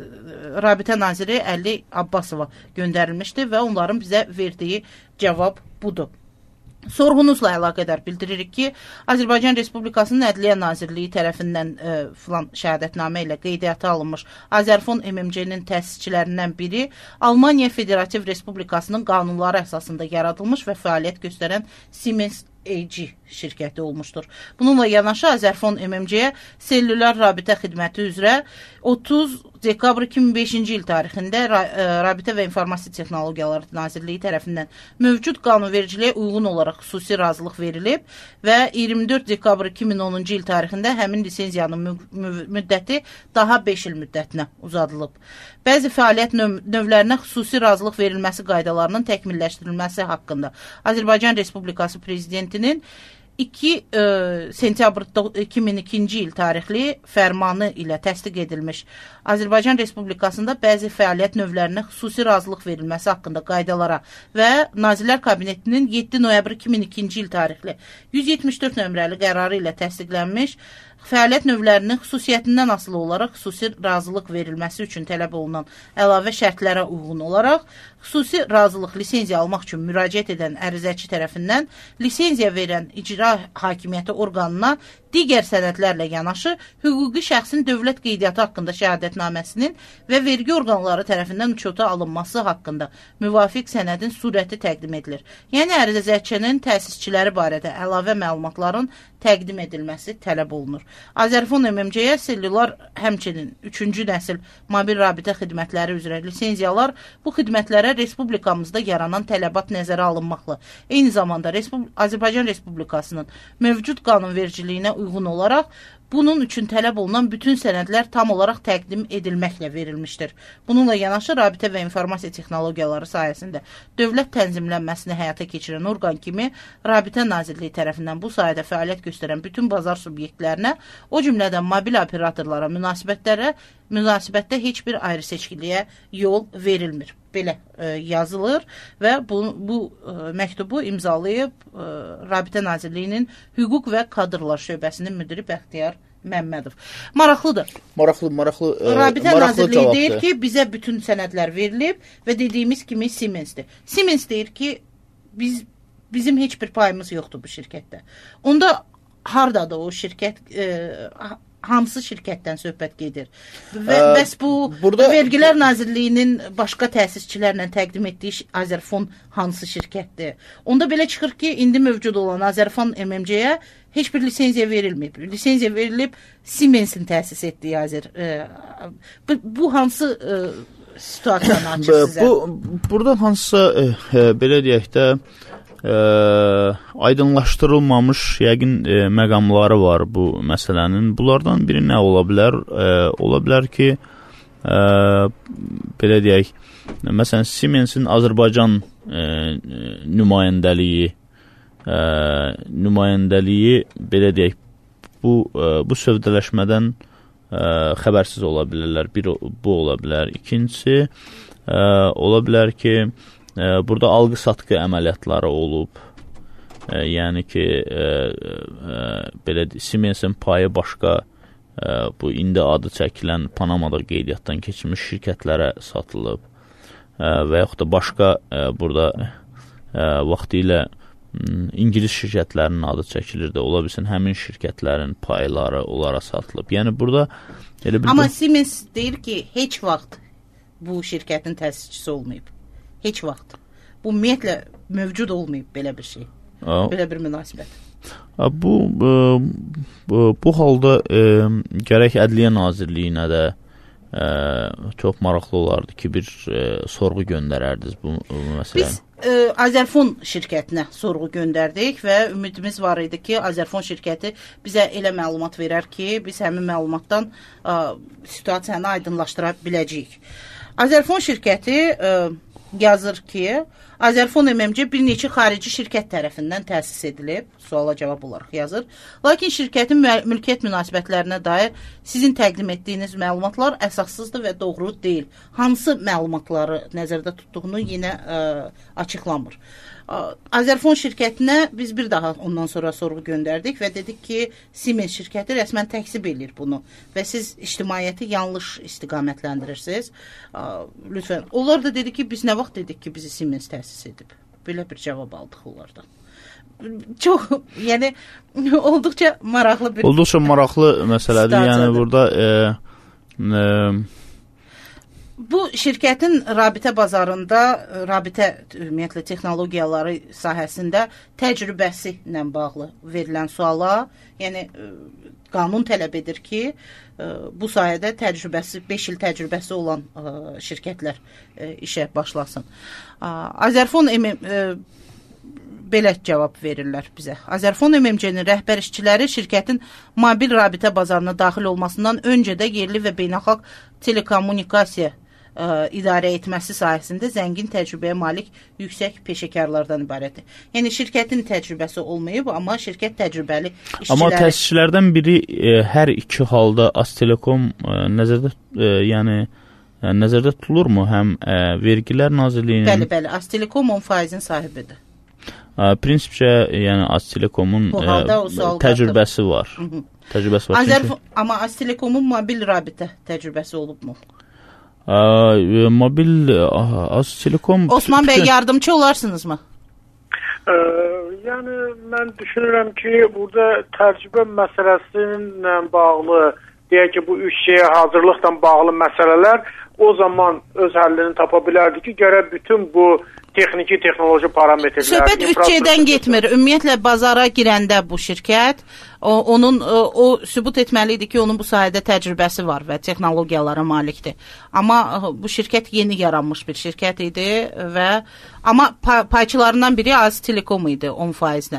Rabitə naziri Əli Abbasova göndərilmişdi və onların bizə verdiyi cavab budur. Sorğunuzla əlaqədar bildiririk ki, Azərbaycan Respublikasının Ədliyyə Nazirliyi tərəfindən e, filan şəhadətnamə ilə qeydiyyata alınmış Azərfon M M C-nin təsisçilərindən biri Almaniya Federativ Respublikasının qanunları əsasında yaradılmış və fəaliyyət göstərən Siemens A G şirkəti olmuşdur. Bununla yanaşı Azərfon M M C-yə sellular rabitə xidməti üzrə otuz dekabr iki min beşinci il tarixində Rabitə və İnformasiya Texnologiyaları Nazirliyi tərəfindən mövcud qanunvericiliyə uyğun olaraq xüsusi razılıq verilib və iyirmi dörd dekabr iki min onuncu il tarixində həmin lisenziyanın müddəti daha beş il müddətinə uzadılıb. Bəzi fəaliyyət növ növlərinə xüsusi razılıq verilməsi qaydalarının təkmilləşdirilməsi haqqında Azərbaycan Respublikası Prezidentinin iki sentyabr iki min ikinci il tarixli fərmanı ilə təsdiq edilmiş Azərbaycan Respublikasında bəzi fəaliyyət növlərinə xüsusi razılıq verilməsi haqqında qaydalara və Nazirlər Kabinetinin yeddi noyabr iki min ikinci il tarixli yüz yetmiş dörd nömrəli qərarı ilə təsdiqlənmiş fəaliyyət növlərinin xüsusiyyətindən asılı olaraq xüsusi razılıq verilməsi üçün tələb olunan əlavə şərtlərə uyğun olaraq xüsusi razılıq lisenziya almaq üçün müraciət edən ərizəçi tərəfindən lisenziya verən icra hakimiyyəti orqanına digər sənədlərlə yanaşı hüquqi şəxsin dövlət qeydiyyatı haqqında şəhadətnaməsinin və vergi orqanları tərəfindən uçota alınması haqqında müvafiq sənədin surəti təqdim edilir. Yəni ərizəçinin təsisçiləri barədə əlavə məlumatların təqdim edilməsi tələb olunur. Azərfon M M C-yə sellular həmçinin üçüncü nəsil mobil rabitə xidmətləri üzrə lisenziyalar bu xidmətlərə Respublikamızda yaranan tələbat nəzərə alınmaqla eyni zamanda Respublik Azərbaycan Respublikasının mövcud qanunvericiliyinə uyğun olaraq bunun üçün tələb olunan bütün sənədlər tam olaraq təqdim edilməklə verilmişdir. Bununla yanaşı Rabitə və İnformasiya Texnologiyaları sayəsində dövlət tənzimlənməsini həyata keçirən orqan kimi Rabitə Nazirliyi tərəfindən bu sayədə fəaliyyət göstərən bütün bazar subyektlərinə, o cümlədən mobil operatorlara münasibətlərə, münasibətdə heç bir ayrı seçkiliyə yol verilmir. Belə e, yazılır və bu, bu e, məktubu imzalayıb e, Rabitə Nazirliyinin Hüquq və Kadrlar Şöbəsinin müdiri Bəxtiyar Məmmədov. Maraqlıdır. Maraqlı, maraqlı. E, Rabitə maraqlı Nazirliyi cavabdır. deyir ki, bizə bütün sənədlər verilib və dediyimiz kimi Siemensdir. Siemens deyir ki, biz bizim heç bir payımız yoxdur bu şirkətdə. Onda hardadır o şirkət? E, hansı şirkətdən söhbət gedir? Və ə, bəs bu burada Vergilər Nazirliyinin başqa təsisçilərlə təqdim etdiyi Azərfon hansı şirkətdir? Onda belə çıxır ki, indi mövcud olan Azərfon M M C-yə heç bir lisenziya verilməyib. Lisenziya verilib Siemensin təsis etdiyi Azər. Ə, bu, bu hansı ə, situasiyanı açır sizə? Bu, burada hansısa ə, ə, belə deyək də Ə, aydınlaşdırılmamış yəqin ə, məqamları var bu məsələnin. Bunlardan biri nə ola bilər? Ə, ola bilər ki, ə, belə deyək, məsələn, Siemensin Azərbaycan ə, nümayəndəliyi, ə, nümayəndəliyi, belə deyək, bu, ə, bu sövdələşmədən ə, xəbərsiz ola bilirlər. Bir, bu ola bilər. İkincisi, ə, ola bilər ki, burada alqı-satqı əməliyyatları olub. E, yəni ki, e, e, belə Siemensin payı başqa e, bu indi adı çəkilən Panamada qeydiyyatdan keçmiş şirkətlərə satılıb. E, və yaxud da başqa e, burada e, vaxtilə İngilis şirkətlərinin adı çəkilirdi. Ola bilsin həmin şirkətlərin payları onlara satılıb. Yəni burada elə bir Amma Siemens deyir ki, heç vaxt bu şirkətin təsisçisi olmayıb. Heç vaxt. Bu ümumiyyətlə mövcud olmayıb belə bir şey. A, belə bir münasibət. A, bu, bu, bu, bu halda e, gərək Ədliyyə Nazirliyinə də e, çox maraqlı olardı ki, bir e, sorğu göndərərdiniz bu, bu məsələ. Biz Azərfon şirkətinə sorğu göndərdik və ümidimiz var idi ki, Azərfon şirkəti bizə elə məlumat verər ki, biz həmin məlumatdan ə, situasiyanı aydınlaşdıra biləcəyik. Azərfon şirkəti ə, yazır ki, Azərfon M M C bir neçə xarici şirkət tərəfindən təsis edilib, suala cavab olaraq yazır. Lakin şirkətin mülkiyyət münasibətlərinə dair sizin təqdim etdiyiniz məlumatlar əsassızdır və doğru deyil. Hansı məlumatları nəzərdə tutduğunu yenə ə, açıqlamır. Azərfon şirkətinə biz bir daha ondan sonra sorğu göndərdik və dedik ki, Siemens şirkəti rəsmən təksib edir bunu və siz ictimaiyyəti yanlış istiqamətlendirirsiniz. Lütfən. Onlar da dedi ki, biz nə vaxt dedik ki, bizi Siemens təsis edib. Belə bir cavab aldıq onlardan. Çox, yəni olduqca maraqlı bir olduqca maraqlı məsələdir. Yəni burada e, e, bu şirkətin rabitə bazarında, rabitə ümumiyyətlə texnologiyaları sahəsində təcrübəsi ilə bağlı verilən suala, yəni qanun tələb edir ki, bu sayədə təcrübəsi, beş il təcrübəsi olan şirkətlər işə başlasın. Azərfon M M C belə cavab verirlər bizə. Azərfon M M C-nin rəhbər işçiləri şirkətin mobil rabitə bazarına daxil olmasından öncə də yerli və beynəlxalq telekommunikasiya ə, idarə etməsi sahəsində zəngin təcrübəyə malik yüksək peşəkarlardan ibarətdir. Yəni şirkətin təcrübəsi olmayıb, amma şirkət təcrübəli işçiləri. Amma təsisçilərdən biri ə, hər iki halda Aztelekom ə, nəzərdə ə, yəni ə, nəzərdə tutulurmu? Həm ə, Vergilər Nazirliyinin Bəli, bəli. Aztelekom on faizin sahibidir. Prinsipcə, yəni Aztelekomun təcrübəsi var. Hı -hı. Təcrübəsi var. Azərf çünki... Amma Aztelekomun mobil rabitə təcrübəsi olubmu? Ə, mobil Aztelekom... Osman bəy, yardımcı olarsınızmı? Ə, yəni, mən düşünürəm ki, burada təcrübə məsələsinlə bağlı, deyək ki, bu üç şeyə hazırlıqla bağlı məsələlər o zaman öz həllini tapa bilərdi ki, gərək bütün bu texniki, texnoloji parametrlər... Söhbət üç G-dən getmir. Ümumiyyətlə, bazara girəndə bu şirkət, o, onun, o, o sübut etməlidir ki, onun bu sayədə təcrübəsi var və texnologiyalara malikdir. Amma bu şirkət yeni yaranmış bir şirkət idi və amma pay, payçılarından biri Aztelekom idi on faizlə.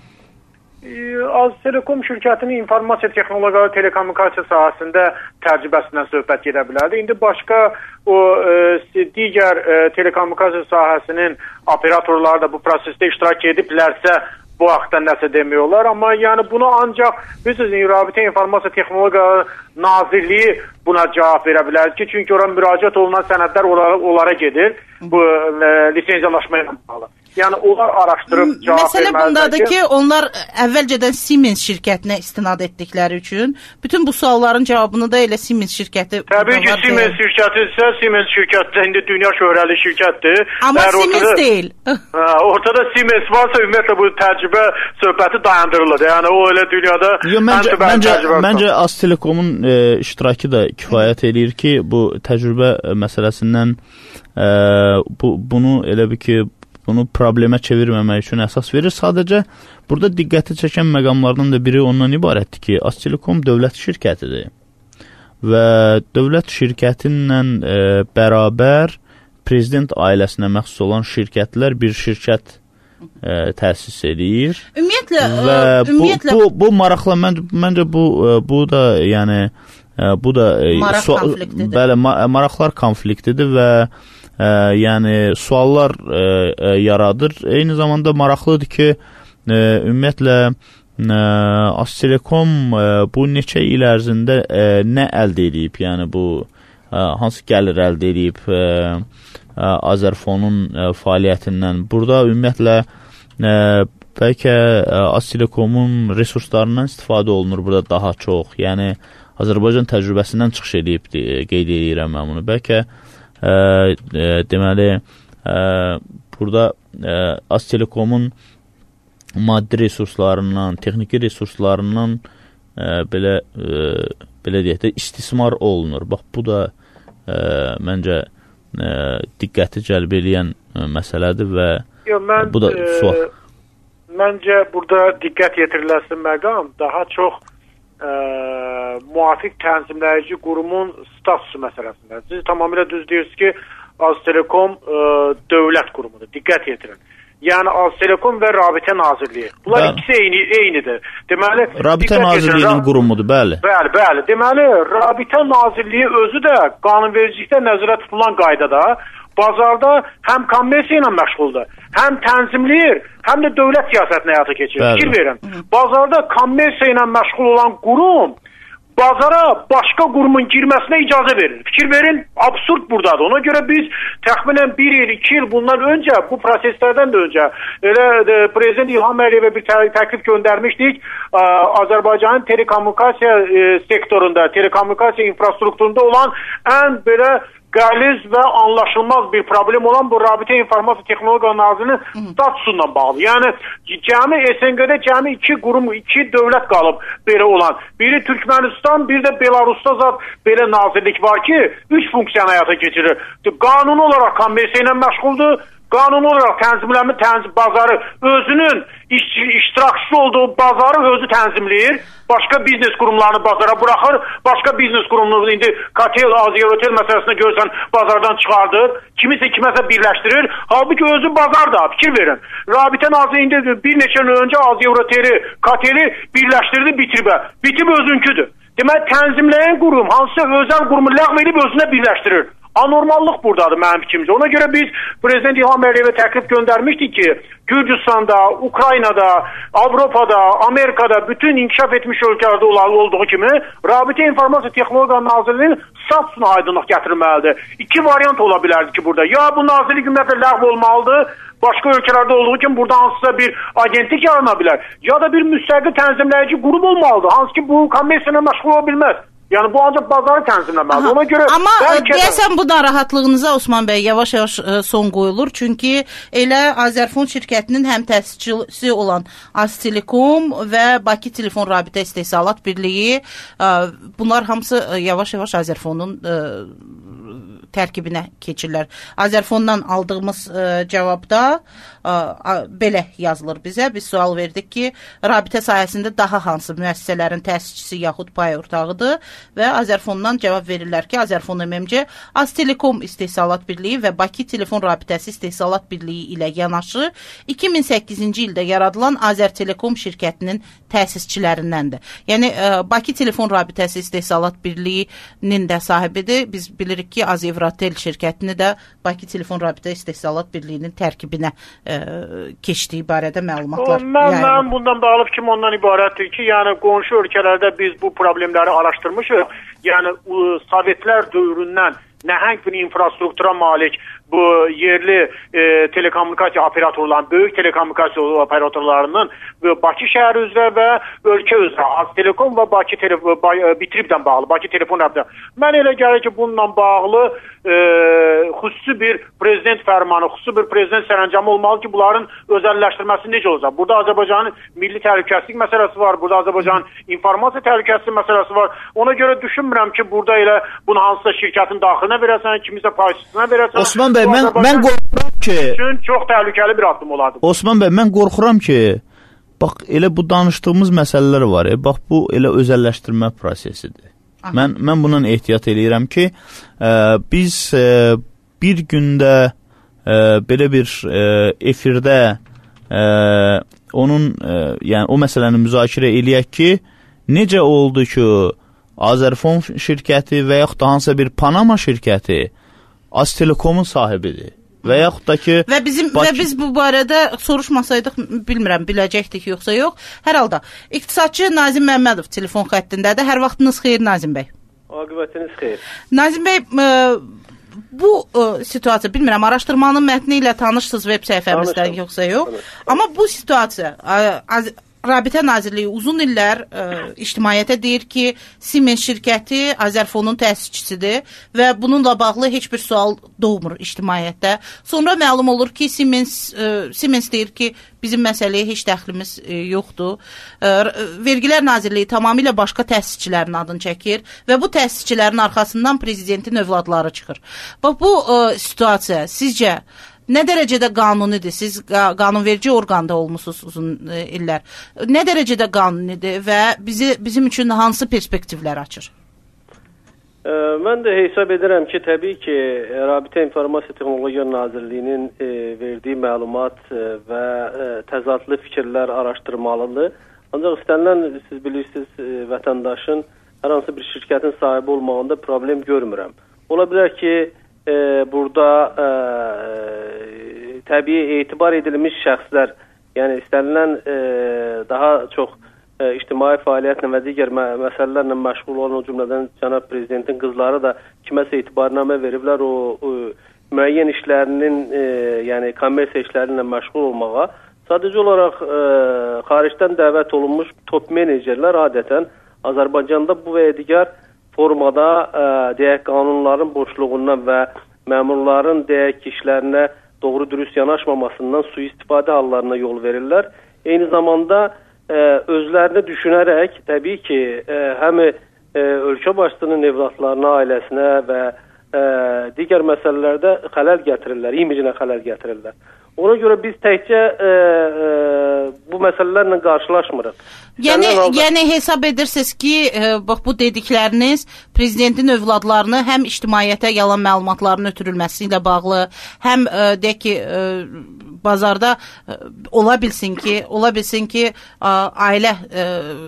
Aztelekom şirkətinin informasiya texnologiyaları telekommunikasiya sahəsində təcrübəsindən söhbət gedə bilərdi. İndi başqa o e, digər e, telekommunikasiya sahəsinin operatorları da bu prosesdə iştirak ediblərsə bu haqda nəsə demiyorlar. Amma yəni bunu ancaq bilirsiniz, Rabitə İnformasiya Texnologiyaları Nazirliyi buna cavab verə bilər ki, çünki ora müraciət olunan sənədlər onlara, onlara gedir bu e, lisenziyalaşma ilə bağlı. Yəni onlar araşdırıb cavab verməlidir. Məsələ bundadır ki, onlar əvvəlcədən Siemens şirkətinə istinad etdikləri üçün bütün bu sualların cavabını da elə Siemens şirkəti... Təbii ki, Siemens şirkəti isə Siemens şirkəti indi dünya şöhrəli şirkətdir. Amma Əgər Siemens ortada, deyil. Hə, ortada Siemens varsa ümumiyyətlə bu təcrübə söhbəti dayandırılır. Yəni o elə dünyada... Yo, məncə, məncə, məncə Aztelekomun e, iştirakı da kifayət eləyir ki, bu təcrübə məsələsindən e, bu, bunu elə bir ki, bunu problemə çevirməmək üçün əsas verir. Sadəcə burada diqqəti çəkən məqamlardan da biri ondan ibarətdir ki, Aztelekom dövlət şirkətidir və dövlət şirkətinlə e, bərabər prezident ailəsinə məxsus olan şirkətlər bir şirkət e, təsis edir. Ümumiyyətlə, və ümumiyyətlə... bu, bu, bu maraqla, məncə, məncə bu, bu da yəni bu da maraq so konfliktidir. Bəli, maraqlar konfliktidir və Ə, yəni suallar ə, ə, yaradır. Eyni zamanda maraqlıdır ki, ə, ümumiyyətlə ə, Aztelekom ə, bu neçə il ərzində ə, nə əldə edib? Yəni bu ə, hansı gəlir əldə edib ə, ə, Azərfonun ə, fəaliyyətindən? Burada ümumiyyətlə ə, bəlkə ə, Aztelekomun resurslarından istifadə olunur burada daha çox. Yəni Azərbaycan təcrübəsindən çıxış edib qeyd edirəm mən bunu. Bəlkə Ə, ə, deməli ə, burada ə, Aztelekomun maddi resurslarından, texniki resurslarından ə, belə ə, belə deyək də istismar olunur. Bax bu da ə, məncə ə, diqqəti cəlb edən ə, məsələdir və Yo, mən, bu da sual. E, məncə burada diqqət yetiriləsi məqam daha çox Ə, müvafiq tənzimləyici qurumun statusu məsələsində. Siz tamamilə düz deyirsiniz ki, Aztelekom e, dövlət qurumudur. Diqqət yetirin. Yəni Aztelekom və Rabitə Nazirliyi. Bunlar bəli. ikisi eyni eynidir. Deməli, Rabitə Nazirliyinin qurumudur, bəli. Bəli, bəli. Deməli, Rabitə Nazirliyi özü də qanunvericilikdə nəzərdə tutulan qaydada bazarda həm kommersiya ilə məşğuldur, həm tənzimləyir, həm də dövlət siyasətini həyata keçirir. Bəli. Fikir verin. Bazarda kommersiya ilə məşğul olan qurum bazara başqa qurumun girməsinə icazə verir. Fikir verin, absurd buradadır. Ona görə biz təxminən bir il, iki il bundan öncə, bu proseslərdən də öncə elə e, Prezident İlham Əliyevə bir təklif göndərmişdik. E, Azərbaycanın telekommunikasiya e, sektorunda, telekommunikasiya infrastrukturunda olan ən belə qəliz və anlaşılmaz bir problem olan bu Rabitə İnformasiya Texnologiya Nazirliyinin statusunla bağlı. Yəni cəmi S N G-də cəmi iki qurum, iki dövlət qalıb belə olan. Biri Türkmənistan, bir də Belarusda zat belə nazirlik var ki, üç funksiyanı həyata keçirir. Qanuni olaraq kommersiya ilə məşğuldur. Qanuni olaraq tənzimlənmə tənzim bazarı özünün iş, iştirakçısı olduğu bazarı özü tənzimləyir. Başqa biznes qurumlarını bazara buraxır. Başqa biznes qurumunu indi Katel, Aziyevrotel məsələsində görsən bazardan çıxardır. Kimisə kiməsə birləşdirir. Halbuki özü bazarda. Fikir verin. Rabitə Nazirliyində bir neçə il öncə Aziyevroteli, Kateli birləşdirdi Bitribə. Bitrib özünküdür. Demək, tənzimləyən qurum hansısa özəl qurumu ləğv edib özünə birləşdirir. Anormallıq buradadır mənim fikrimcə. Ona görə biz Prezident İlham Əliyevə təklif göndərmişdik ki, Gürcüstanda, Ukraynada, Avropada, Amerikada bütün inkişaf etmiş ölkələrdə olan olduğu kimi Rabitə İnformasiya Texnologiya Nazirliyinin statusuna aydınlıq gətirilməlidir. İki variant ola bilərdi ki burada. Ya bu nazirlik ümumiyyətlə ləğv olmalıdır, başqa ölkələrdə olduğu kimi burada hansısa bir agentlik yarana bilər. Ya da bir müstəqil tənzimləyici qurum olmalıdır, hansı ki bu kommersiya məşğul ola bilməz. Yəni bu ancaq bazarı tənzimləməlidir. Ona görə amma deyəsən bu narahatlığınıza Osman bəy yavaş-yavaş son qoyulur. Çünki elə Azərfon şirkətinin həm təsisçisi olan Aztelekom və Bakı Telefon Rabitə İstehsalat Birliyi, bunlar hamısı yavaş-yavaş Azərfonun tərkibinə keçirlər. Azərfondan aldığımız ə, cavabda ə, ə, belə yazılır bizə. Biz sual verdik ki, rabitə sayəsində daha hansı müəssisələrin təsisçisi yaxud pay ortağıdır və Azərfondan cavab verirlər ki, Azərfon M M C Aztelekom İstehsalat Birliyi və Bakı Telefon Rabitəsi İstehsalat Birliyi ilə yanaşı iki min səkkizinci ildə yaradılan Azərtelekom şirkətinin təsisçilərindəndir. Yəni ə, Bakı Telefon Rabitəsi İstehsalat Birliyinin də sahibidir. Biz bilirik ki, Aziyevrotel şirkətini də Bakı Telefon Rabitə İstehsalat Birliyinin tərkibinə ə, keçdiyi barədə məlumatlar yayılır. Mən bundan bağlı fikrim ondan ibarətdir ki, yəni qonşu ölkələrdə biz bu problemləri araşdırmışıq. Yəni Sovetlər dövründən nəhəng bir infrastruktura malik bu yerli e, telekommunikasiya operatorlarının, böyük telekommunikasiya operatorlarının Bakı şəhəri üzrə və ölkə üzrə Aztelekom və Bakı telefon Bitribdən bağlı, Bakı telefon rabitə. Mən elə gəlir ki, bununla bağlı e, xüsusi bir prezident fərmanı, xüsusi bir prezident sərəncamı olmalı ki, bunların özəlləşdirməsi necə olacaq? Burada Azərbaycanın milli təhlükəsizlik məsələsi var, burada Azərbaycanın informasiya təhlükəsizlik məsələsi var. Ona görə düşünmürəm ki, burada elə bunu hansısa şirkətin daxilinə verəsən, kimisə payçısına verəsən. Osman bəy, mən, mən qorxuram ki... Üçün çox təhlükəli bir addım olardı. Osman bəy, mən qorxuram ki, bax, elə bu danışdığımız məsələlər var, e, bax, bu elə özəlləşdirmə prosesidir. Aha. Mən, mən bundan ehtiyat eləyirəm ki, ə, biz ə, bir gündə ə, belə bir ə, efirdə ə, onun, ə, yəni o məsələni müzakirə eləyək ki, necə oldu ki, Azərfon şirkəti və yaxud da hansısa bir Panama şirkəti Aztelekomun sahibidir. Və yaxud da ki... Və, bizim, Bakı... və biz bu barədə soruşmasaydıq, bilmirəm, biləcəkdik yoxsa yox. Hər halda, iqtisadçı Nazim Məmmədov telefon xəttindədir. Hər vaxtınız xeyir, Nazim bəy. Aqibətiniz xeyir. Nazim bəy, ə, bu ə, situasiya, bilmirəm, araşdırmanın mətni ilə tanışsınız web səhifəmizdən yoxsa yox. Tanışdım. Amma bu situasiya... Ə, Rabitə Nazirliyi uzun illər ə, ictimaiyyətə deyir ki, Siemens şirkəti Azərfonun təsisçisidir və bununla bağlı heç bir sual doğmur ictimaiyyətdə. Sonra məlum olur ki, Siemens, ə, Siemens deyir ki, bizim məsələyə heç dəxlimiz ə, yoxdur. Ə, Vergilər Nazirliyi tamamilə başqa təsisçilərin adını çəkir və bu təsisçilərin arxasından prezidentin övladları çıxır. Bax, bu ə, situasiya sizcə nə dərəcədə qanunidir? Siz qanunverici orqanda olmusunuz uzun e, illər. Nə dərəcədə qanunidir və bizi, bizim üçün hansı perspektivlər açır? E, mən də hesab edirəm ki, təbii ki, Rabitə İnformasiya Texnologiya Nazirliyinin e, verdiyi məlumat e, və e, təzadlı fikirlər araşdırmalıdır. Ancaq istənilən, siz bilirsiniz, e, vətəndaşın hər hansı bir şirkətin sahibi olmağında problem görmürəm. Ola bilər ki, e, burada e, təbii etibar edilmiş şəxslər, yəni istənilən e, daha çox e, ictimai fəaliyyətlə və digər mə məsələlərlə məşğul olan, o cümlədən cənab prezidentin qızları da kiməsə etibarnamə veriblər o, o müəyyən işlərinin, e, yəni kommersiya işlərinlə məşğul olmağa. Sadəcə olaraq e, xaricdən dəvət olunmuş top menecerlər adətən Azərbaycanda bu və digər formada ə, deyək qanunların boşluğundan və məmurların deyək işlərinə doğru dürüst yanaşmamasından sui-istifadə hallarına yol verirlər. Eyni zamanda ə, özlərini düşünərək təbii ki, ə, həm ə, ölkə başçısının evlatlarına, ailəsinə və ə, digər məsələlərdə xələl gətirirlər, imicinə xələl gətirirlər. Ona görə biz təkcə ə, ə, bu məsələlərlə qarşılaşmırıq. Yəni, yəni hesab edirsiniz ki, ə, bax bu dedikləriniz prezidentin övladlarını həm ictimaiyyətə yalan məlumatların ötürülməsi ilə bağlı, həm ə, deyək ki, ə, bazarda ə, ola bilsin ki, ola bilsin ki, ə, ailə ə,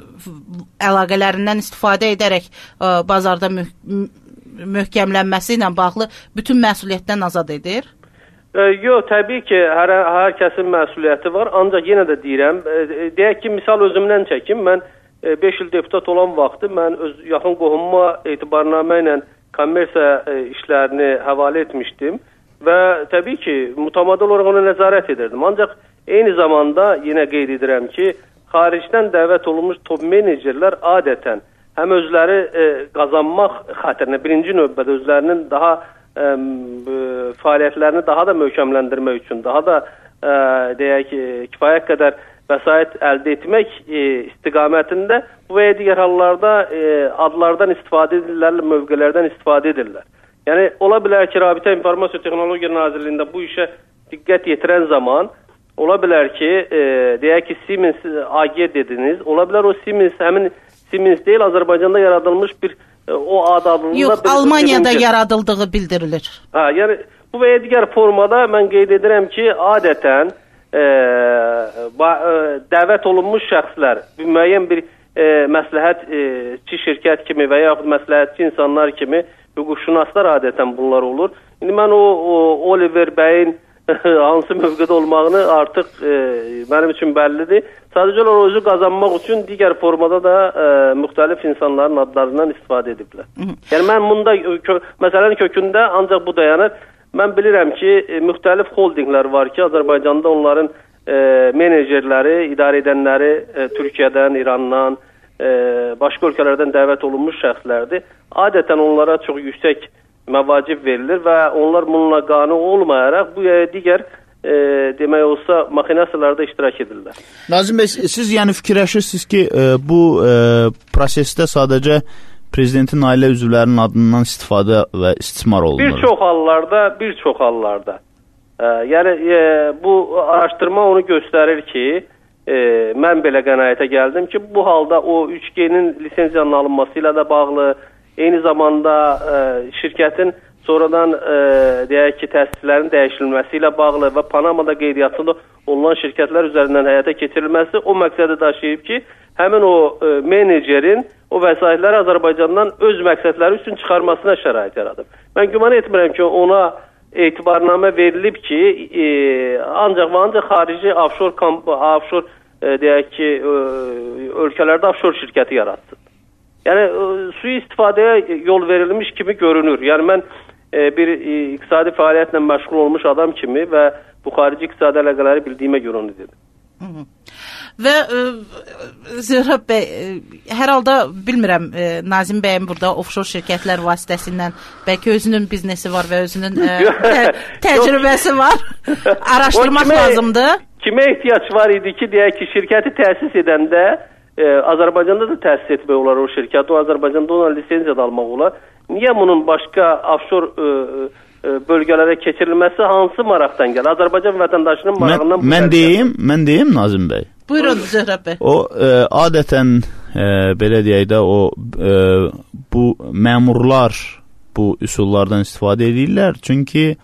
əlaqələrindən istifadə edərək ə, bazarda mö möhkəmlənməsi ilə bağlı bütün məsuliyyətdən azad edir? E, yox, təbii ki, hər, hər kəsin məsuliyyəti var, ancaq yenə də deyirəm, e, deyək ki, misal özümdən çəkim, mən beş il deputat olan vaxtı mən öz yaxın qohumuma etibarnamə ilə kommersiya e, işlərini həvalə etmişdim və təbii ki, mütəmadi olaraq ona nəzarət edirdim. Ancaq eyni zamanda yenə qeyd edirəm ki, xaricdən dəvət olunmuş top menecerlər adətən həm özləri e, qazanmaq xatirinə birinci növbədə özlərinin daha Ə, fəaliyyətlərini daha da möhkəmləndirmək üçün, daha da ə, deyək, kifayət qədər vəsait əldə etmək ə, istiqamətində bu və digər hallarda ə, adlardan istifadə edirlər, mövqelərdən istifadə edirlər. Yəni, ola bilər ki, Rabitə İnformasiya Texnologiya Nazirliyində bu işə diqqət yetirən zaman ola bilər ki, ə, deyək ki, Siemens A G dediniz, ola bilər o Siemens, həmin Siemens deyil, Azərbaycanda yaradılmış bir o ad adında... Yox, Almaniyada birinci... yaradıldığı bildirilir. Hə, yəni bu və digər formada mən qeyd edirəm ki, adətən e, ba, e, dəvət olunmuş şəxslər, bir müəyyən bir e, məsləhətçi e, şirkət kimi və yaxud məsləhətçi insanlar kimi hüquqşünaslar adətən bunlar olur. İndi mən o, o Oliver bəyin hansı mövqedə olmağını artıq e, mənim üçün bəllidir. Sadəcə olaraq özü qazanmaq üçün digər formada da e, müxtəlif insanların adlarından istifadə ediblər. Hı -hı. Yəni mən bunda kö məsələnin kökündə ancaq bu dayanır. Mən bilirəm ki, e, müxtəlif holdinglər var ki, Azərbaycanda onların e, menecerləri, idarə edənləri e, Türkiyədən, İrandan, e, başqa ölkələrdən dəvət olunmuş şəxslərdir. Adətən onlara çox yüksək məvacib verilir və onlar bununla qane olmayaraq bu digər e, demək olsa maxinasiyalarda iştirak edirlər. Nazim bəy, siz yəni fikirləşirsiniz ki, e, bu e, prosesdə sadəcə prezidentin ailə üzvlərinin adından istifadə və istismar olunur? Bir çox hallarda, bir çox hallarda. E, yəni e, bu araşdırma onu göstərir ki, e, mən belə qənaətə gəldim ki, bu halda o üç G-nin lisenziyanın alınması ilə də bağlı, eyni zamanda e, şirkətin sonradan e, deyək ki, təsislərin dəyişilməsi ilə bağlı və Panamada qeydiyyatında olunan şirkətlər üzərindən həyata keçirilməsi o məqsədi daşıyıb ki, həmin o e, menecerin o vəsaitləri Azərbaycandan öz məqsədləri üçün çıxarmasına şərait yaradıb. Mən güman etmirəm ki, ona etibarnamə verilib ki, e, ancaq və ancaq xarici offshore, offshore e, deyək ki, e, ölkələrdə offshore şirkəti yaratsın. Yəni, sui-istifadəyə yol verilmiş kimi görünür. Yəni, mən e, bir e, iqtisadi fəaliyyətlə məşğul olmuş adam kimi və bu xarici iqtisadi əlaqələri bildiyimə görə onu dedim. Hı -hı. Və e, Zöhrəb bəy, e, hər halda bilmirəm, e, Nazim bəyin burada offshore şirkətlər vasitəsindən bəlkə özünün biznesi var və özünün e, tə təcrübəsi var. Araşdırmaq kimə, lazımdır. Kimə ehtiyac var idi ki, deyək ki, şirkəti təsis edəndə Ee, Azərbaycanda da təsis etmək olar o şirkəti, o Azərbaycanda ona lisenziya da almaq olar. Niyə bunun başqa offshore e, bölgələrə keçirilməsi hansı maraqdan gəlir? Azərbaycan vətəndaşının marağından mən, mən deyim, mən deyim Nazim bəy. Buyurun Zöhrəb bəy. O e, adətən e, belə deyək də o e, bu məmurlar bu üsullardan istifadə edirlər. Çünki e,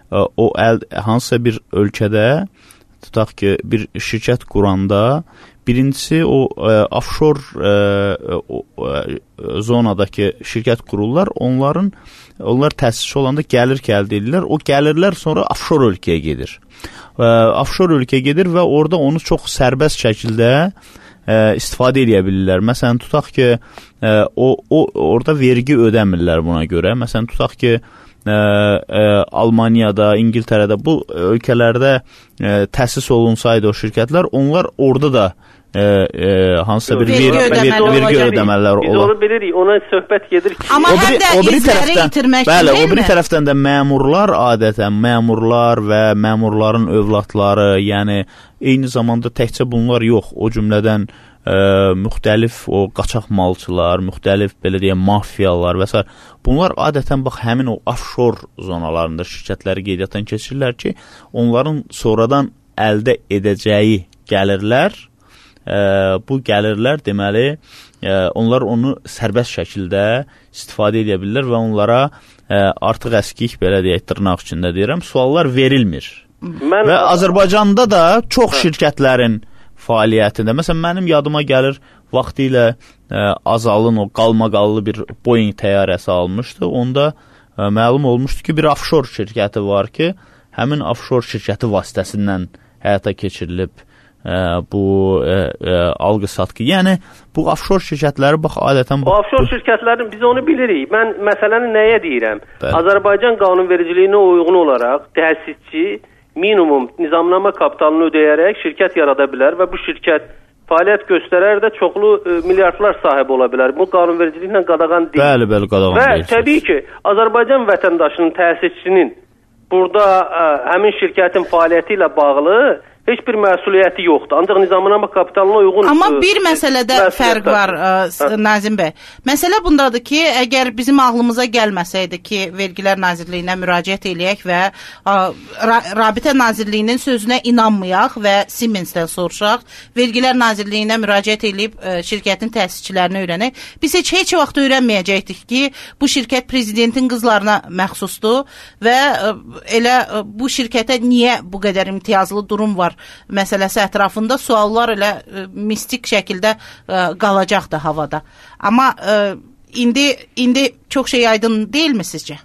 o əl, hansısa bir ölkədə tutaq ki, bir şirkət quranda birincisi o e, offshore e, o, e, zonadakı şirkət qururlar. Onların onlar təsis olanda gəlir ki, əldə edirlər. O gəlirlər sonra offshore ölkəyə gedir. E, offshore ölkəyə gedir və orada onu çox sərbəst şəkildə e, istifadə edə bilirlər. Məsələn, tutaq ki, e, o, o orada vergi ödəmirlər buna görə. Məsələn, tutaq ki, e, e, Almaniyada, İngiltərədə bu ölkələrdə e, təsis olunsaydı o şirkətlər, onlar orada da E, e, hansısa bir vergi, vergi, vergi ödəmələr olur. Biz onu bilirik, ona söhbət gedir ki... Amma həm də izləri itirmək bəli, o biri tərəfdən də məmurlar adətən, məmurlar və məmurların övladları, yəni eyni zamanda təkcə bunlar yox, o cümlədən e, müxtəlif o qaçaq malçılar, müxtəlif belə deyək mafiyalar və s. Bunlar adətən bax həmin o offshore zonalarında şirkətləri qeydiyyatdan keçirirlər ki, onların sonradan əldə edəcəyi gəlirlər, Ə, bu gəlirlər deməli ə, onlar onu sərbəst şəkildə istifadə edə bilirlər və onlara ə, artıq əskik belə deyək dırnaq içində deyirəm suallar verilmir. Mən... Və Azərbaycanda da çox şirkətlərin fəaliyyətində məsələn mənim yadıma gəlir vaxtilə ə, Azalın o qalmaqallı bir Boeing təyyarəsi almışdı. Onda ə, məlum olmuşdu ki bir offshore şirkəti var ki həmin offshore şirkəti vasitəsindən həyata keçirilib Ə, bu ə, ə, alqı-satqı. Yəni bu offshore şirkətləri bax adətən bu, o offshore şirkətlərin biz onu bilirik. Mən məsələni nəyə deyirəm? Bəli. Azərbaycan qanunvericiliyinə uyğun olaraq təsisçi minimum nizamnamə kapitalını ödəyərək şirkət yarada bilər və bu şirkət fəaliyyət göstərər də çoxlu ə, milyardlar sahibi ola bilər. Bu qanunvericiliklə qadağan deyil. Bəli, bəli, qadağan deyil. Və təbii ki, Azərbaycan vətəndaşının təsisçinin burada ə, həmin şirkətin fəaliyyəti ilə bağlı heç bir məsuliyyəti yoxdur. Ancaq nizamnamə kapitalına uyğun... Amma bir məsələdə fərq var, ə, Nazim bəy. Məsələ bundadır ki, əgər bizim ağlımıza gəlməsəydi ki, Vergilər Nazirliyinə müraciət eləyək və ə, Rabitə Nazirliyinin sözünə inanmayaq və Siemensdən soruşaq, Vergilər Nazirliyinə müraciət eləyib ə, şirkətin təsisçilərini öyrənək, biz heç heç vaxt öyrənməyəcəkdik ki, bu şirkət prezidentin qızlarına məxsusdur və ə, elə ə, bu şirkətə niyə bu qədər imtiyazlı durum var məsələsi ətrafında suallar elə ə, mistik şəkildə ə, qalacaqdı havada. Amma ə, indi indi çox şey aydın deyilmi sizcə?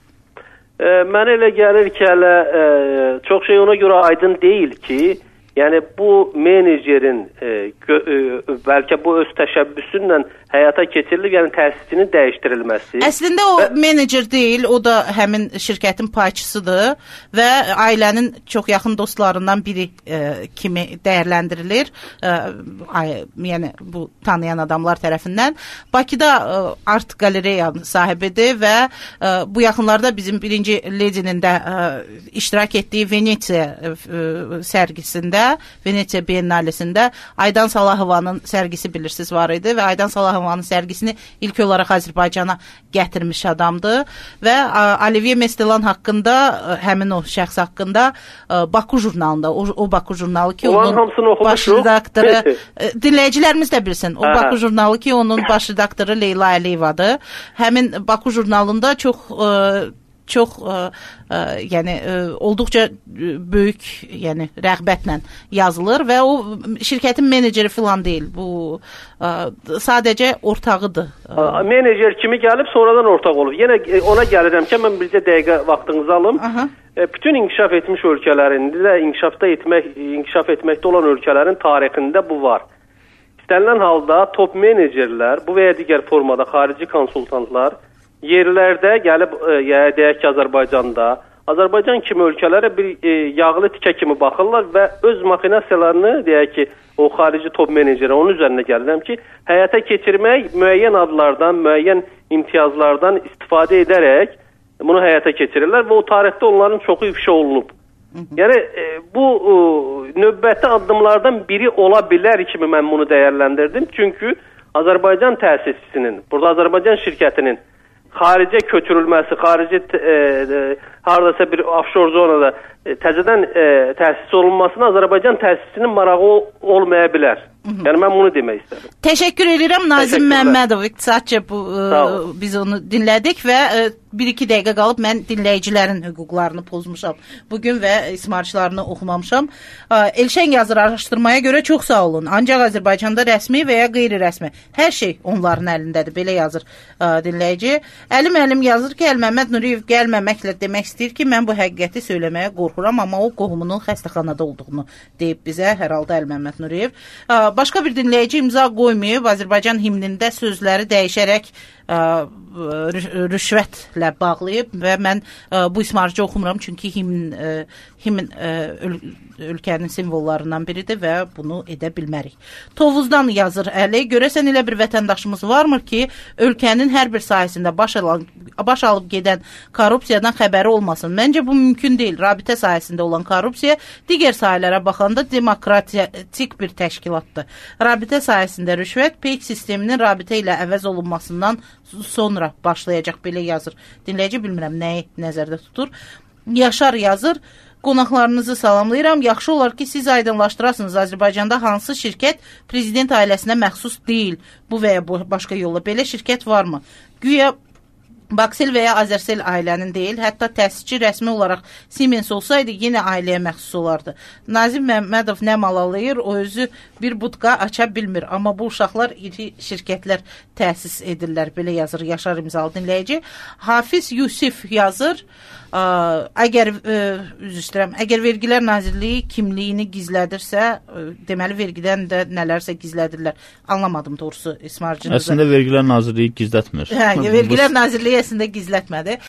E, mənə elə gəlir ki, hələ e, çox şey ona görə aydın deyil ki, yəni bu menecerin e, gö, e, bəlkə bu öz təşəbbüsünlə həyata keçirilib, yəni təsisçinin dəyişdirilməsi. Əslində o və... menecer deyil, o da həmin şirkətin payçısıdır və ailənin çox yaxın dostlarından biri e, kimi dəyərləndirilir. E, ay, yəni bu tanıyan adamlar tərəfindən. Bakıda e, Art Galereyanın sahibidir və e, bu yaxınlarda bizim birinci ledinin də e, iştirak etdiyi Venetsiya e, sərgisində, Venetsiya Biennalesində Aydan Salahovanın sərgisi bilirsiniz var idi və Aydan Salahovanın sərgisini ilk olaraq Azərbaycana gətirmiş adamdır və Olivier Mestelan haqqında, həmin o şəxs haqqında Baku jurnalında, o, o Baku jurnalı ki, onun baş redaktoru, dinləyicilərimiz də bilsin, o Aha. Baku jurnalı ki, onun baş redaktoru Leyla Əliyevadır. Həmin Baku jurnalında çox çox ə, ə, yəni ə, olduqca böyük, yəni rəğbətlə yazılır və o şirkətin meneceri filan deyil. Bu ə, sadəcə ortağıdır. A, menecer kimi gəlib sonradan ortaq olur. Yenə ona gəlirəm ki, mən bircə dəqiqə vaxtınızı alım. Aha. Bütün inkişaf etmiş ölkələrin də inkişafda etmək, inkişaf etməkdə olan ölkələrin tarixində bu var. İstənilən halda top menecerlər, bu və ya digər formada xarici konsultantlar yerlərdə gəlib, e, deyək ki, Azərbaycanda, Azərbaycan kimi ölkələrə bir e, yağlı tikə kimi baxırlar və öz maxinasiyalarını, deyək ki, o xarici top meneceri onun üzərində gəlirəm ki, həyata keçirmək müəyyən adlardan, müəyyən imtiyazlardan istifadə edərək bunu həyata keçirirlər və o tarixdə onların çoxu ifşa olunub. Yəni, e, bu e, növbəti addımlardan biri ola bilər kimi mən bunu dəyərləndirdim. Çünki Azərbaycan təsisçisinin, burada Azərbaycan şirkətinin xaricə köçürülməsi, xarici e, e, haradasa bir offshore zonada e, təzədən e, təsis olunmasına Azərbaycan təsisinin marağı olmaya bilər. Hı -hı. Yəni mən bunu demək istədim. Təşəkkür edirəm Nazim Məmmədov, iqtisadçı, bu e, biz onu dinlədik və e, bir iki dəqiqə qalıb mən dinləyicilərin hüquqlarını pozmuşam. Bugün və ismarışlarını oxumamışam. E, Elşən yazır, araşdırmaya görə çox sağ olun. Ancaq Azərbaycanda rəsmi və ya qeyri-rəsmi hər şey onların əlindədir. Belə yazır e, dinləyici. Əlim Əlim yazır ki, Əlməmməd Nuriyev gəlməməklə demək istəyir ki, mən bu həqiqəti söyləməyə qorxuram, amma o qohumunun xəstəxanada olduğunu deyib bizə hər halda Əlməmməd Nuriyev. Başqa bir dinləyici imza qoymayıb, Azərbaycan himnində sözləri dəyişərək ə, rüşvətlə bağlayıb və mən ə, bu ismarıcı oxumuram, çünki himn, ə, himn ə, öl ölkənin simvollarından biridir və bunu edə bilmərik. Tovuzdan yazır Əli, görəsən elə bir vətəndaşımız varmı ki, ölkənin hər bir sahəsində baş, alan, baş alıb gedən korrupsiyadan xəbəri olmasın? Məncə bu mümkün deyil. Rabitə sahəsində olan korrupsiya digər sahələrə baxanda demokratik bir təşkilatdır. Rabitə sahəsində rüşvət peyk sisteminin rabitə ilə əvəz olunmasından sonra başlayacaq, belə yazır. Dinləyici bilmirəm nəyi nəzərdə tutur. Yaşar yazır, qonaqlarınızı salamlayıram. Yaxşı olar ki, siz aydınlaşdırasınız. Azərbaycanda hansı şirkət prezident ailəsinə məxsus deyil? Bu və ya bu başqa yolla belə şirkət varmı? Güya Baksel və ya Azərsel ailənin deyil, hətta təsisçi rəsmi olaraq Siemens olsaydı yenə ailəyə məxsus olardı. Nazim Məmmədov nə mal alayır, o özü bir budqa aça bilmir. Amma bu uşaqlar iri şirkətlər təsis edirlər, belə yazır Yaşar imzalı dinləyici. Hafiz Yusif yazır, ə, əgər ə, üzr istəyirəm, əgər Vergilər Nazirliyi kimliyini gizlədirsə, ə, deməli vergidən də nələrsə gizlədirlər. Anlamadım doğrusu ismarcınızı. Əslində Vergilər Nazirliyi gizlətmir. Hə, Vergilər Nazirliyi əslində gizlətmədi.